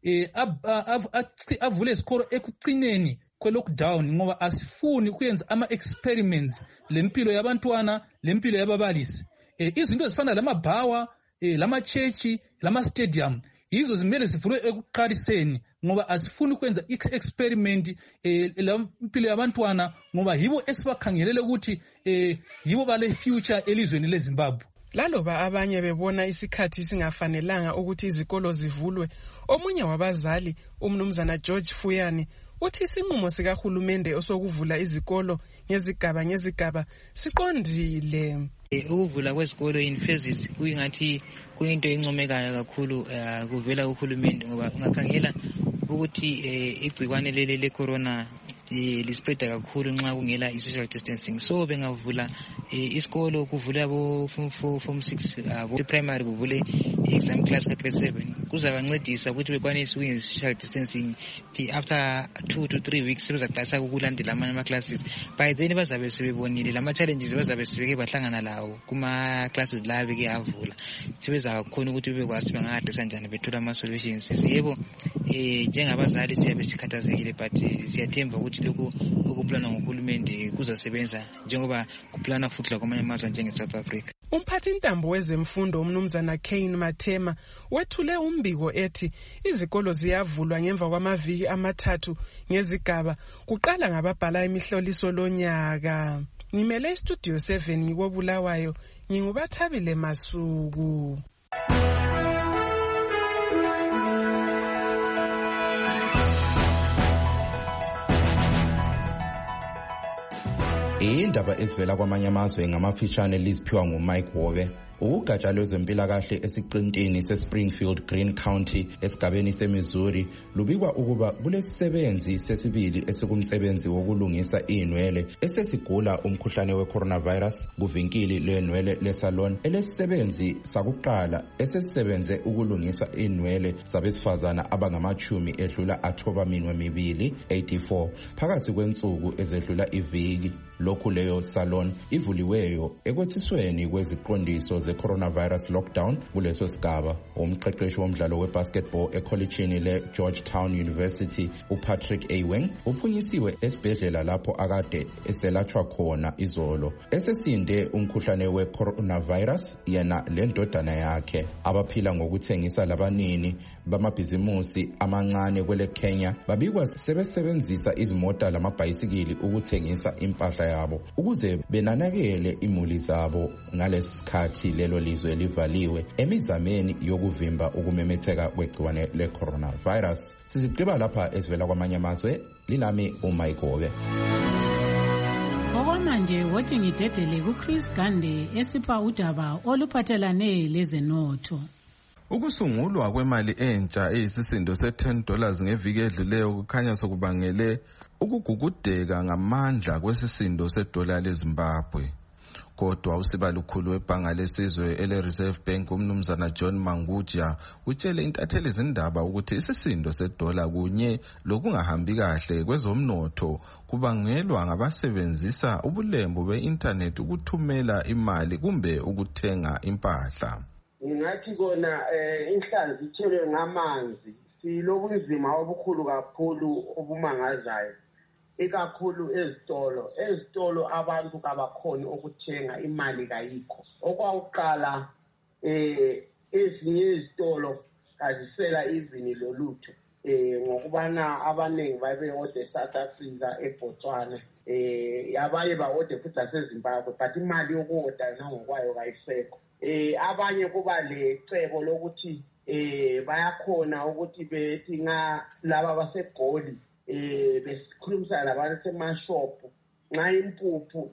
avule izikolo ekucineni kwe-lockdown ngoba asifuni ukuyenza ama-experiments lempilo yabantwana lempilo yababalisi. Izinto ezifana lamabhawa lama-chechi lama-stadium yizo zimele zivulwe ekuqaliseni ngoba asifuni ukwenza i-experiment lempilo yabantwana ngoba yibo esibakhangelele ukuthi yibo bale future elizweni leZimbabwe. Laloba abanye bebona isikhathi singafanelanga ukuthi izikolo zivulwe, omunye wabazali umnumzana George Fuyani uthi isinqumo sikahulumende osokuvula izikolo ngezigaba siqondile. Ukuvula kwezikolo in phases kuyingathi kuyinto encomekayo kakhulu kuvela uhulumende ngoba ungakhangela ukuthi igcikwane leli le-corona lispreada kakhulu nxa kungela i-social distancing. So bengavula isikolo kuvule form 6 primary kuvule exam class ka grade 7 kuzabancedisa ukuthi bekwanise ukwenza social distancing after 2 to 3 weeks sebezaklasa ukulandela amanye ama-classes. By then bazabe sebebonile lama-challenges bazabe sebeke bahlangana lawo kuma-classes la beke avula sebezakhona ukuthi bebekwazi benga-adressa njani bethola ama-solutions. Yebo njengabazali siyabe sikhathazekile but siyathemba ukuthi lokhu okuplanwa nguhulumende kuzasebenza njengoba kuplanwa futhi lakwamanye amazwe njenge-South Africa. Umphathintambo wezemfundo umnumzana Kane Matema wethule umbiko ethi izikolo ziyavulwa ngemva kwamaviki amathathu ngezigaba kuqala ngababhala imihloliso lonyaka. Ngimele istudio 7 ngikobulawayo ngingubathabile Masuku. Indaba ezivela kwamanye amazwe ngamafishane liziphiwa nguMike Wobe. Ugatsha lwezempilakahle esiqintini seSpringfield Green County esigabeni seMissouri lubikwa ukuba kulesisebenzi sesibili esikumsebenzi wokulungisa inwele esesigula umkhuhlane we-coronavirus kuvinkili lenwele lesalon elesisebenzi sakuqala esesisebenze ukulungisa inwele zabesifazana abangamachumi edlula athoba minwe mibili 84 phakathi kwensuku ezedlula iviki. Lokhu leyo salon ivuliweyo ekwethisweni kweziqondiso ze-coronavirus lockdown kuleso sigaba. Umqeqeshi womdlalo we-basketball ekholejini le-Georgetown University uPatrick Ewing uphunyisiwe esibhedlela lapho akade eselatshwa khona izolo. Esesinde umkhuhlane we-coronavirus yena lendodana yakhe abaphila ngokuthengisa labanini bamabhizimusi amancane kwele Kenya babikwa sebesebenzisa izimota lamabhayisikili ukuthengisa impahla yabo ukuze benanakele imuli zabo ngalesi sikhathi lelo lizwe livaliwe emizameni yokuvimba ukumemetheka kwegciwane le-coronavirus. Sizigqiba lapha ezivela kwamanye amazwe, lilami uMike Wobe. Okwamanje wothi ngidedele kuChris Gande esipha udaba oluphathelane lezenotho. Ukusungulwa kwemali entsha eyisisindo se$10 ngeviki edluleyo kukhanya sokubangele ukugugudeka ngamandla kwesisindo sedola leZimbabwe. Kodwa usiba lukhulu webhanga lesizwe ele-Reserve Bank umnumzana John Manguja utshele intatheli izindaba ukuthi isisindo sedola kunye lokungahambi kahle kwezomnotho kubangelwa ngabasebenzisa ubulembu be-internet ukuthumela imali kumbe ukuthenga impahla. Ngathi kona inhlanzi ithelwe ngamanzi silobunzima obukhulu kakhulu obumangazayo ikakhulu ezitolo abantu kabakhona ukuthenga imali kayikho. Okwaqala ezinye izitolo kazisela izini lolutho ngokubana abaningi babe-ode South Africa, eBotswana, abanye ba-ode futhi aseZimbabwe, but imali yoku-oda nangokwayo kayisekho. Abanye kuba lecebo lokuthi bayakhona ukuthi bethi laba baseGoli besikhulumisana labantu semashophu nxa impuphu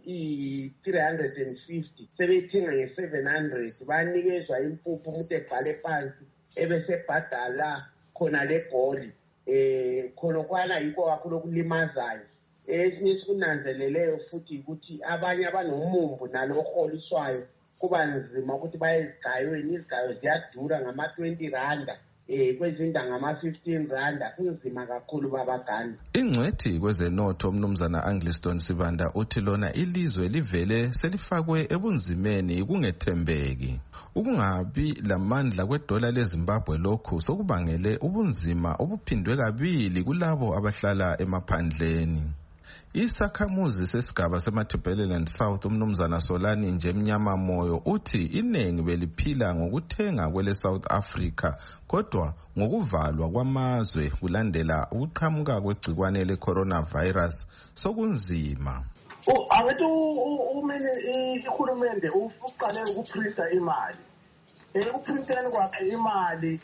i-350 sebeyithenga nge-700 banikezwa impuphu umuntu ebhale phansi ebesebhadala khona leGoli khona kwana yikho kakhulu okulimazayo. Esinye esikunanzeleleyo futhi ukuthi abanye abanomumbu naloholiswayo kuba nzima ukuthi baye ezigayweni. Izigayo ziyadura ngama-20 randa kwezinda ngama-15 randa, kunzima kakhulu babaganda. Ingcwethi kwezenotho umnumzana Angliston Sibanda uthi lona ilizwe livele selifakwe ebunzimeni kungethembeki. Ukungabi lamandla kwedola leZimbabwe lokhu sokubangele ubunzima obuphindwe kabili kulabo abahlala emaphandleni. Isakhamuzi sesigaba seMatabeleland South umnumzana Solani Njemnyama Moyo uthi iningi beliphila ngokuthenga kwele South Africa kodwa ngokuvalwa kwamazwe kulandela ukuqhamuka kwegcikwane le-coronavirus sokunzima. Angithi umene ihulumende uqale ukuprinta imali. Ukuprinteni kwakhe imali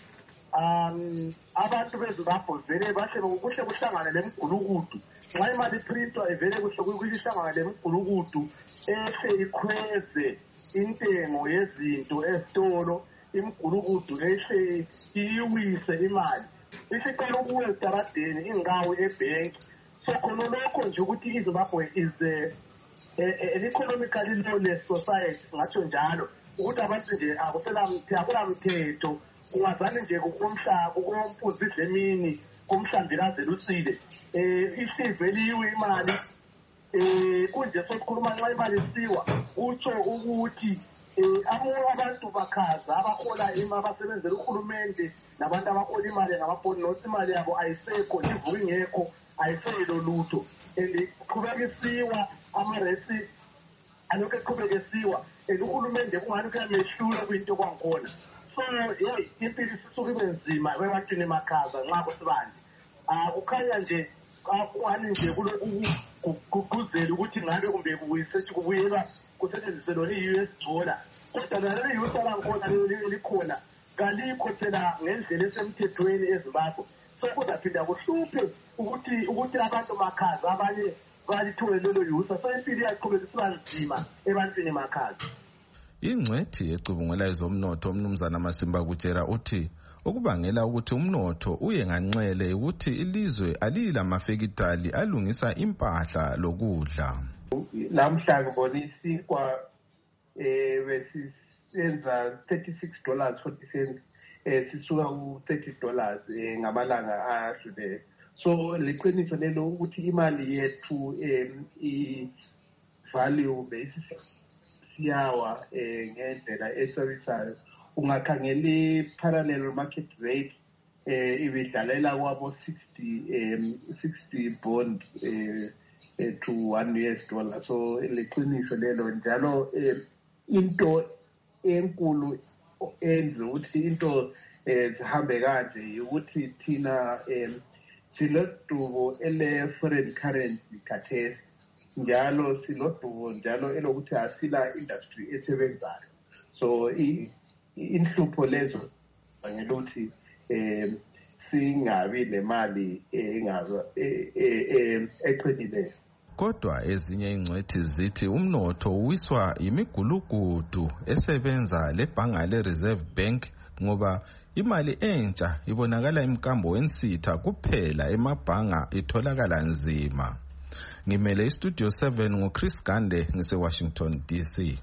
abantu beZimbabwe vele bahle kuhle kuhlangana lemgulukudu. Nxa imali iprintwa vele kuhle kuhlangana lemgulukudu ehle ikhweze intengo yezinto ezitolo, imgulukudu ehle iyiwise imali. Isicela ukuya estaradeni ingawo ebhenki. So khona lokho nje ukuthi iZimbabwe is an economically lawless society, ngatsho njalo ukuthi abantu nje akulamthetho ungazani nje kumhlaba kumfuzi idlemini kumhlambiraze lusile isiveliwe imali kunje sokukhuluma nxa imali isiwa utsho ukuthi abantu bakhaza abahola imali abasebenzela uhulumende nabantu abahola imali ngamabhoni nothi imali yabo ayisekho ivuka ingekho ayiselo lutho qhubekisiwa amaresi alokhu eqhubekisiwa uhulumende kungani kuyamehlula kwinto kwangikhona. So impilo isisuke ibe nzima ebantwini emakhaza nxa kusibanje kukhanya nje kungani nje kugqugquzela ukuthi ngabe kumbe kubuyelwa kusetshenziswe lona i-US dollar, kodwa naleli i-US dollar ngikhona likhona kalikho phela ngendlela esemthethweni eZimbabwe. So kuzaphinda kuhluphe ukuthi abantu makhaza abanye balithole lelo yusa. So impilo iyaqhubeka isiba nzima ebantwini emakhaza. Ingcwethi ecubungela ezomnotho umnumzana Masimba Kutshera uthi okubangela ukuthi umnotho uye nganxele ukuthi ilizwe alila mafekitali alungisa impahla lokudla. Namhla ngibona isinkwa besisenza $36.40 sisuka ku$30 ngamalanga adluleyo. So liqiniso lelo ukuthi imali yethu i-value basis siyawa ngendlela esabisayo. Ungakhangela i-parallel market rate ibidlalela kwabo 60 bond to $1. So liqiniso lelo njalo into enkulu enze ukuthi into zihambe kanje ukuthi thina silodubo ele-foreign currency khathesi njalo silodubo njalo elokuthi asila industry esebenzayo. So inhlupho lezo bangela ukuthi singabi nemali eqinileyo. Kodwa ezinye ingcwethi zithi umnotho uwiswa imigulugudu esebenza lebhanga le-Reserve Bank ngoba imali entsha ibonakala imkambo wensitha kuphela emabhanga itholakala nzima. Ngimele iStudio 7 nguChris Gande ngise-Washington DC.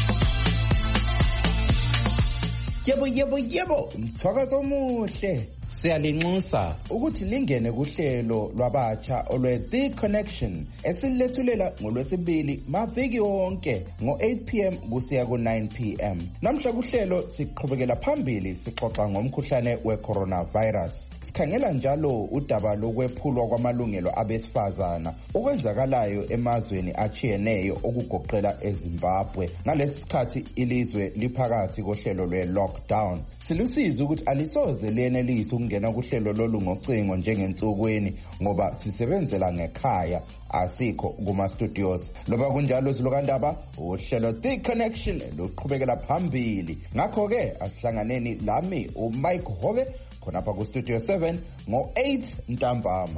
Yebo, mthwakazo omuhle. Siyalinxusa ukuthi lingene kuhlelo lwabatsha olwe-The Connection esilethulela ngolwesibili maviki wonke ngo-8 p.m. kusiya ku-9 p.m. Namhla kuhlelo siqhubekela phambili sixoxa ngomkhuhlane we-coronavirus. Sikhangela njalo udaba lokwephulwa kwamalungelo abesifazana okwenzakalayo emazweni achiyeneyo okugoqela eZimbabwe. Ngalesi sikhathi ilizwe liphakathi kohlelo lwe-lockdown. Silusiza ukuthi alisoze lenelise ukungena kuhlelo lolu ngocingo njengensukwini ngoba sisebenzela ngekhaya asikho kuma-studios. Loba kunjalo silokandaba uhlelo The Connection luqhubekela phambili. Ngakho-ke asihlanganeni lami uMike Hove khonapha ku-Studio 7 ngo-8 ntambama.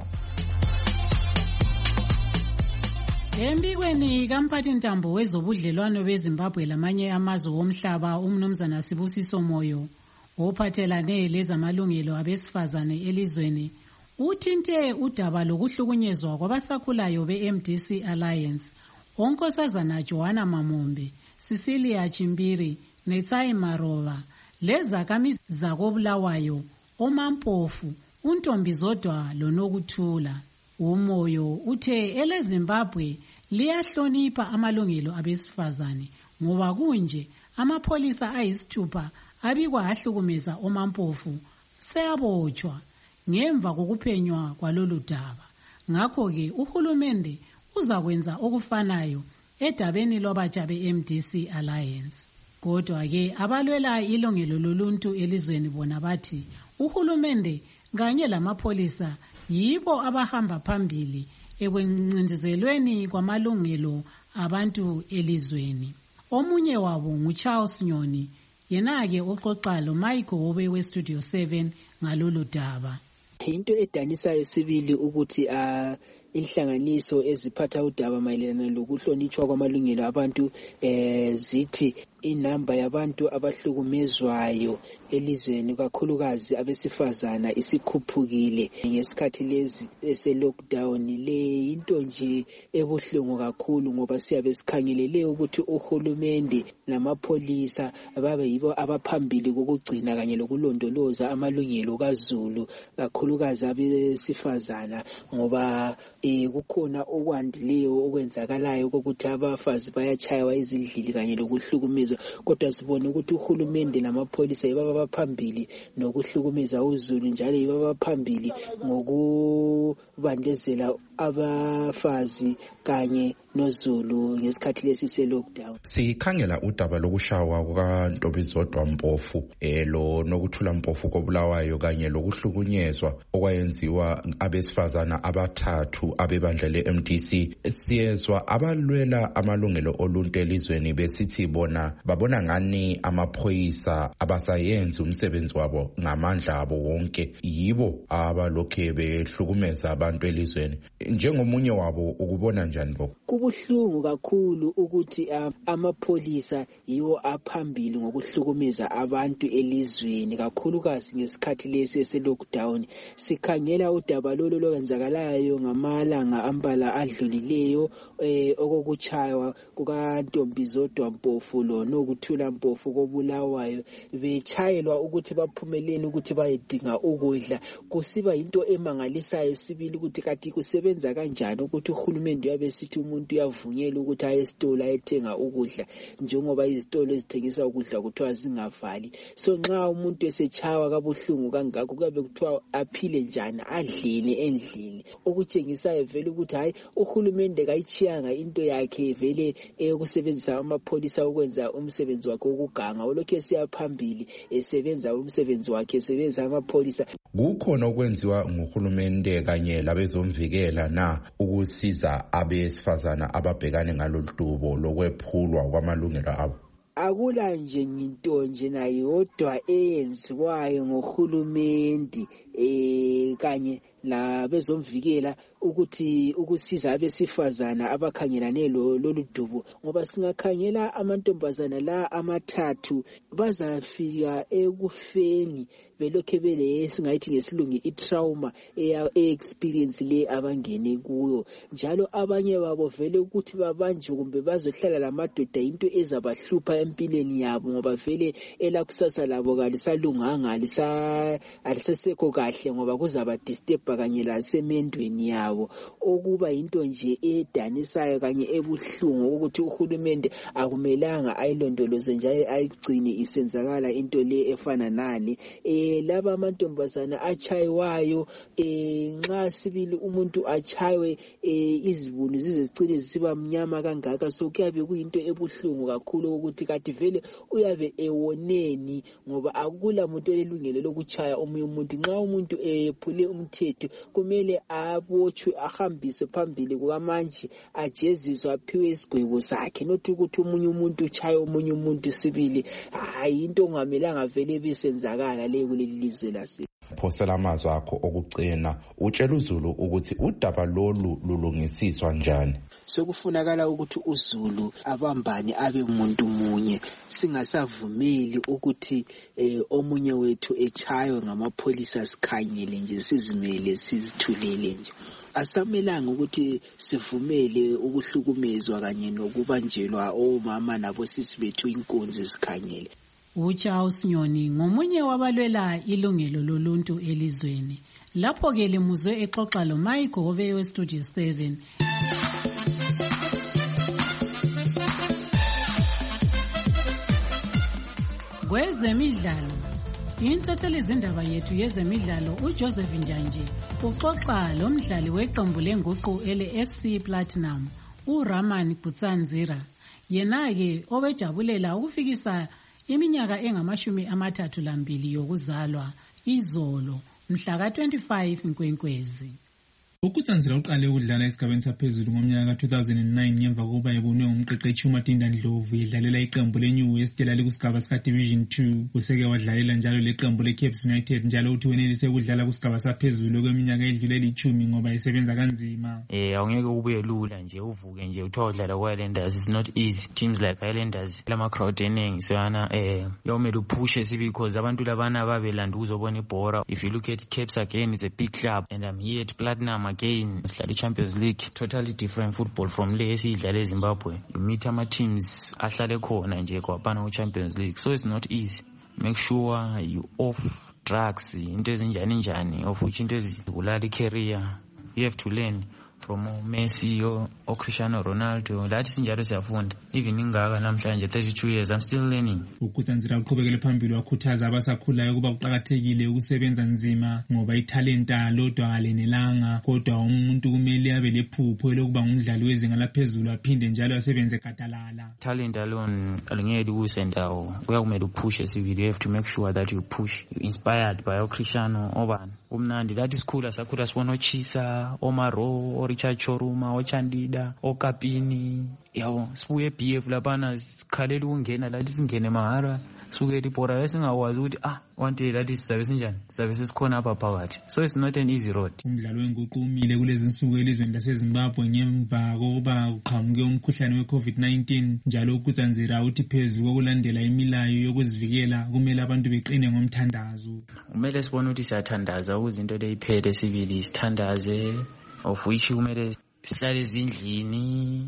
Embikweni kamphathintambo wezobudlelwano beZimbabwe lamanye amazwe womhlaba umnumzana Sibusiso Moyo ophathelane lezamalungelo abesifazane elizweni uthinte udaba lokuhlukunyezwa kwabasakhulayo be-MDC Alliance onkosazana Joanna Mamombe, Cecilia Chimbiri neTsai Marova lezakhamizi zakobulawayo oMampofu uNtombizodwa loNokuthula. Umoyo uthe eleZimbabwe liyahlonipha amalungelo abesifazane ngoba kunje amapholisa ayisithupha abikwa ahlukumeza oMampofu seyabotshwa ngemva kokuphenywa kwalolu daba. Ngakho-ke uhulumende uzakwenza okufanayo edabeni lwabatsha be-MDC Alliance. Kodwa-ke abalwela ilungelo loluntu elizweni bona bathi uhulumende kanye lamapholisa yibo abahamba phambili ekwencindezelweni kwamalungelo abantu elizweni. Omunye wabo nguCharles Nyoni, yena-ke oxoxa loMike Hobe weStudio 7 ngalolu daba. Into edanisayo sibili ukuthi inhlanganiso eziphatha udaba mayelana lokuhlonitshwa kwamalungelo abantu zithi inamba yabantu abahlukumezwayo elizweni kakhulukazi abesifazana isikhuphukile ngesikhathi lezi ese-lockdown. Le into nje ebuhlungu kakhulu ngoba siyabe sikhangelele ukuthi uhulumende namapholisa babe yibo abaphambili kokugcina kanye lokulondoloza amalungelo kaZulu kakhulukazi abesifazana ngoba kukhona okwandileyo okwenzakalayo kokuthi abafazi bayachaywa izindlili kanye lokuhlukumezwa, kodwa sibone ukuthi uhulumende namapholisa yibo abaphambili nokuhlukumeza uZulu njalo yibo abaphambili ngokubandezela abafazi kanye noZulu ngesikhathi lesi se-lockdown. Sikhangela udaba lokushawa kukaNtombizodwa Mpofu lo Nokuthula Mpofu kobulawayo kanye lokuhlukunyezwa okwayenziwa abesifazana abathathu abebandla le-MDC. Siyezwa abalwela amalungelo oluntu elizweni besithi babona ngani amaphoyisa abasayenzi umsebenzi wabo ngamandla abo wonke, yibo abalokhe behlukumeza abantu elizweni. Njengomunye wabo ukubona njani lokho? Kubuhlungu kakhulu ukuthi amapholisa yiwo aphambili ngokuhlukumeza abantu elizweni kakhulukazi ngesikhathi lesi ese-lockdown. Sikhangela udaba lolu lokwenzakalayo ngamalanga ambala adlulileyo okokuchaywa kukaNtombizodwa Mpofu loNokuthula Mpofu kobulawayo bechayelwa ukuthi baphumeleni ukuthi bayedinga ukudla. Kusiba into emangalisayo sibili ukuthi kati kusebenza kanjani ukuthi uhulumende uyabe sithi umuntu uyavunyelwa ukuthi aye esitolo ayethenga ukudla njengoba izitolo ezithengisa ukudla kuthiwa zingavali. So nxa umuntu esechawa kabuhlungu kangakho kuyabe kuthiwa aphile njani, adlele endlini, okutshengisayo vele ukuthi hayi uhulumende kayichiyanga into yakhe vele eyokusebenzisa amapholisa ukwenza umsebenzi wakhe wokuganga. Olokhu esiya phambili esebenza umsebenzi wakhe esebenzisa amapholisa. Kukhona okwenziwa nguhulumende kanye labezomvikela na ukusiza abesifazana ababhekane ngalolu dubo lokwephulwa kwamalungelo abo? Akula nje nginto nje nayodwa eyenziwayo ngohulumende kanye labezomvikela ukuthi ukusiza abesifazana abakhangelane lolu dubo, ngoba singakhangela amantombazana la amathathu bazafika ekufeni belokhe bele singayithi ngesilungu itrauma experience le abangene kuyo, njalo abanye babo vele ukuthi babanjwe kumbe bazohlala lamadoda into ezabahlupha empilweni yabo, ngoba vele elakusasa labo kalisalunganga, alisasekho kahle, ngoba kuzaba disturba kanye lasemendweni yabo, okuba into nje edanisayo kanye ebuhlungu ukuthi uhulumende akumelanga ayilondoloze njalo ayigcine isenzakala into le efana nale. Laba amantombazana achayiwayo, nxa sibili umuntu achaywe izibunu zize zicine zisiba mnyama kangaka, so kuyabe kuyinto ebuhlungu kakhulu ukuthi kathi vele uyabe ewoneni, ngoba akula muntu elelungelo lokuchaya omunye umuntu. Nxa umuntu ephule umthetho kumele abotshwe, ahambiswe phambili kukamanje, ajeziswe, aphiwe isigwebo sakhe, not ukuthi omunye umuntu uchaye omunye umuntu sibili. Hayi, into ongamelanga vele bisenzakala leyo kuleli lizwe lase. Phosela amazwi akho okucina, utshela uZulu ukuthi udaba lolu lulungisiswa njani. Sokufunakala ukuthi uZulu abambane abe umuntu munye, singasavumeli ukuthi omunye wethu echaywe ngamapholisa, sikhanyele nje, sizimele sizithulele nje. Asamelanga ukuthi sivumele ukuhlukumezwa kanye nokubanjelwa omama nabosisi bethu inkonzi sikhanyele. uCharles Nyoni ngomunye wabalwela ilungelo loluntu elizweni. Lapho-ke limuzwe exoxa loMike Hove weStudio 7. Kwezemidlalo, intatheli izindaba yethu yezemidlalo uJoseph Njanje uxoxa lomdlali weqembu lenguqu ele-FC Platinum uRaman Butsanzira, yena-ke obejabulela ukufikisa iminyaka engamashumi-32 yokuzalwa izolo mhla ka-25 Nkwenkwezi. uKutsanzira uqale ukudlala esigabeni saphezulu ngomnyaka ka-2009 ngemva kokuba ebonwe ngumqeqeshi uMatinda Ndlovu edlalela iqembu leNew West elikusigaba sika-Division 2. Useke wadlalela njalo leqembu leCaps United, njalo uthi wenelise ukudlala kusigaba saphezulu kweminyaka edlule 10 ngoba esebenza kanzima. Awungeke ubuye lula nje uvuke nje uthiwa udlala kwa-Highlanders, it's not easy. Teams like Highlanders lama-crowd eningi, so yana yawumele uphushe because abantu labana babelanda ukuzobona ibhora. If you look at Caps again, it's a big club, and I'm here at Platinum again, sidlala Champions League, totally different football from le esidlala eZimbabwe. You meet ama-teams ahlale khona nje kwabana Champions League, so it's not easy. Make sure you off drugs, into ezinjani of which into ezibulala career. You have to learn from Messi or Cristiano Ronaldo. That is njalo siyafunda. Even ingaka namhlanje 32 years, I'm still learning. uKutsanzira uqhubekele phambili wakhuthaza abasakhulayo ukuba kuqakathekile ukusebenza nzima ngoba italenta lodwa alenelanga, kodwa umuntu kumele abe lephupho lokuba ngumdlali wezinga laphezulu aphinde njalo asebenze gadalala. Talent alone alingeke ukusendawo, kuyakumele uphushe sibili. You have to make sure that you push. You're inspired by Cristiano obani umnandi. That is cool. Asakhula sibona ochisa Omaro, Richard Choruma, Ochandida, Okapini, yabo sibuye BF labana sikhalela ukungena la singene mahara suke ibhora esingawazi ukuthi one day that is sabesinjani sabe sesikhona apha phakathi. So it's not an easy road. Umdlalo wenguqu umile kulezi nsuku elizweni laseZimbabwe ngemva kokuba uqhamuke umkhuhlane we-COVID-19, njalo uKutsanzira uthi phezu kokulandela imilayo yokuzivikela kumele abantu beqine ngomthandazo. Kumele sibone ukuthi siyathandaza ukuze into leyiphele sibili sithandaze, of which kumele sihlale ezindlini,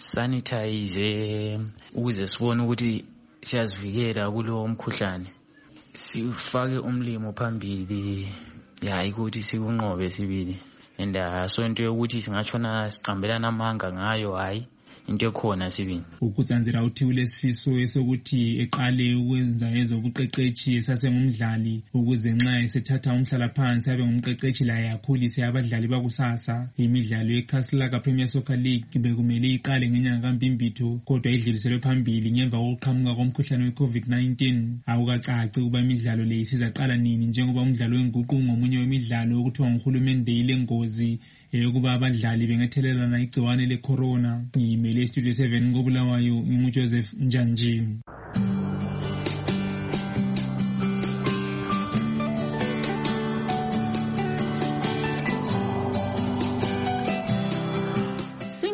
sanitize ukuze sibone ukuthi siyazivikela kulo mkhuhlane, sifake umlimo phambili ukuthi sikunqobe sibili. And so into yokuthi singatshona siqambelana amanga ngayo hayi into ekhona sibini. uKutsanzira uthi ulesifiso esokuthi eqale ukwenza ezobuqeqeshi esasengumdlali ukuze nxa esethatha umhlala phansi abe ngumqeqeshi laye akhulise abadlali bakusasa. Imidlalo yeCastle Premier Soccer League bekumele iqale ngenyanga kaMbimbitho, kodwa idluliselwe phambili ngemva kokuqhamuka komkhuhlane we-COVID-19. Akukacaci ukuba imidlalo le isizaqala nini, njengoba umdlalo wenguqu ngomunye wemidlalo okuthiwa nguhulumende ilengozi yokuba abadlali bengathelelana igciwane le-corona. Ngiyimele Studio 7 ngoBulawayo, nginguJoseph Njanje.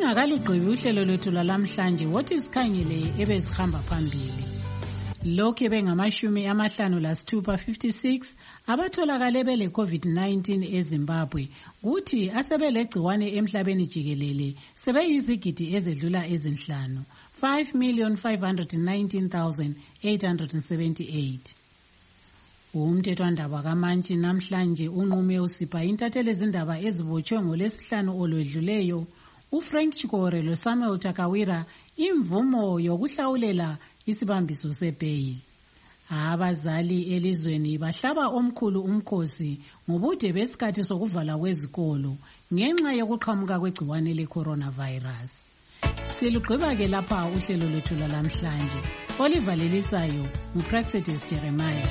singakaligqibi uhlelo lwethu lwalamhlanje wothi sikhangele ebezihamba phambili. Lokhu bengama56 abatholakale bele COVID-19 eZimbabwe kuthi asebelegciwane emhlabeni jikelele sebeyizigidi ezedlula ezinhlanu 5,519,878. Umthethwandaba kaMantshi namhlanje unqume usipha intatheli ezindaba ezibotshwe ngolesihlanu olwedluleyo uFrank Chikore loSamuel Takawira imvumo yokuhlawulela isibambiso sebhail. Abazali elizweni bahlaba omkhulu umkhosi ngobude besikhathi sokuvala kwezikolo ngenxa yokuqhamuka kwegciwane le-coronavirus. Silugqiba ke lapha uhlelo lwethu lwalamhlanje. Olivalelisayo nguPraxedis Jeremiah.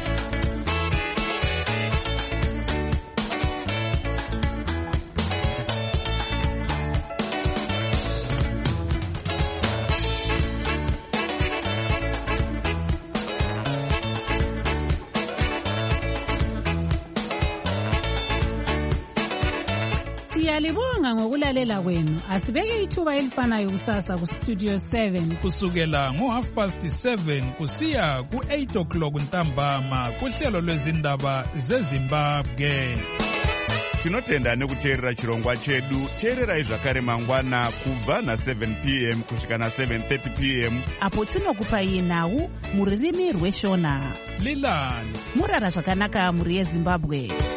Siyalibonga ngokulalela kwenu. Asibeke ithuba elifanayo kusasa ku Studio 7 kusukela ngo7:30 kusiya ku8 ntambama kuhlelo lwezindaba zeZimbabwe. Tinotenda nekuteerera chirongwa chedu. Teererai zvakare mangwana kubva na7 p.m. kusvika na7:30 p.m. apo tinokupai nhau muririmi rweshona. Lilani murara zvakanaka muri yeZimbabwe.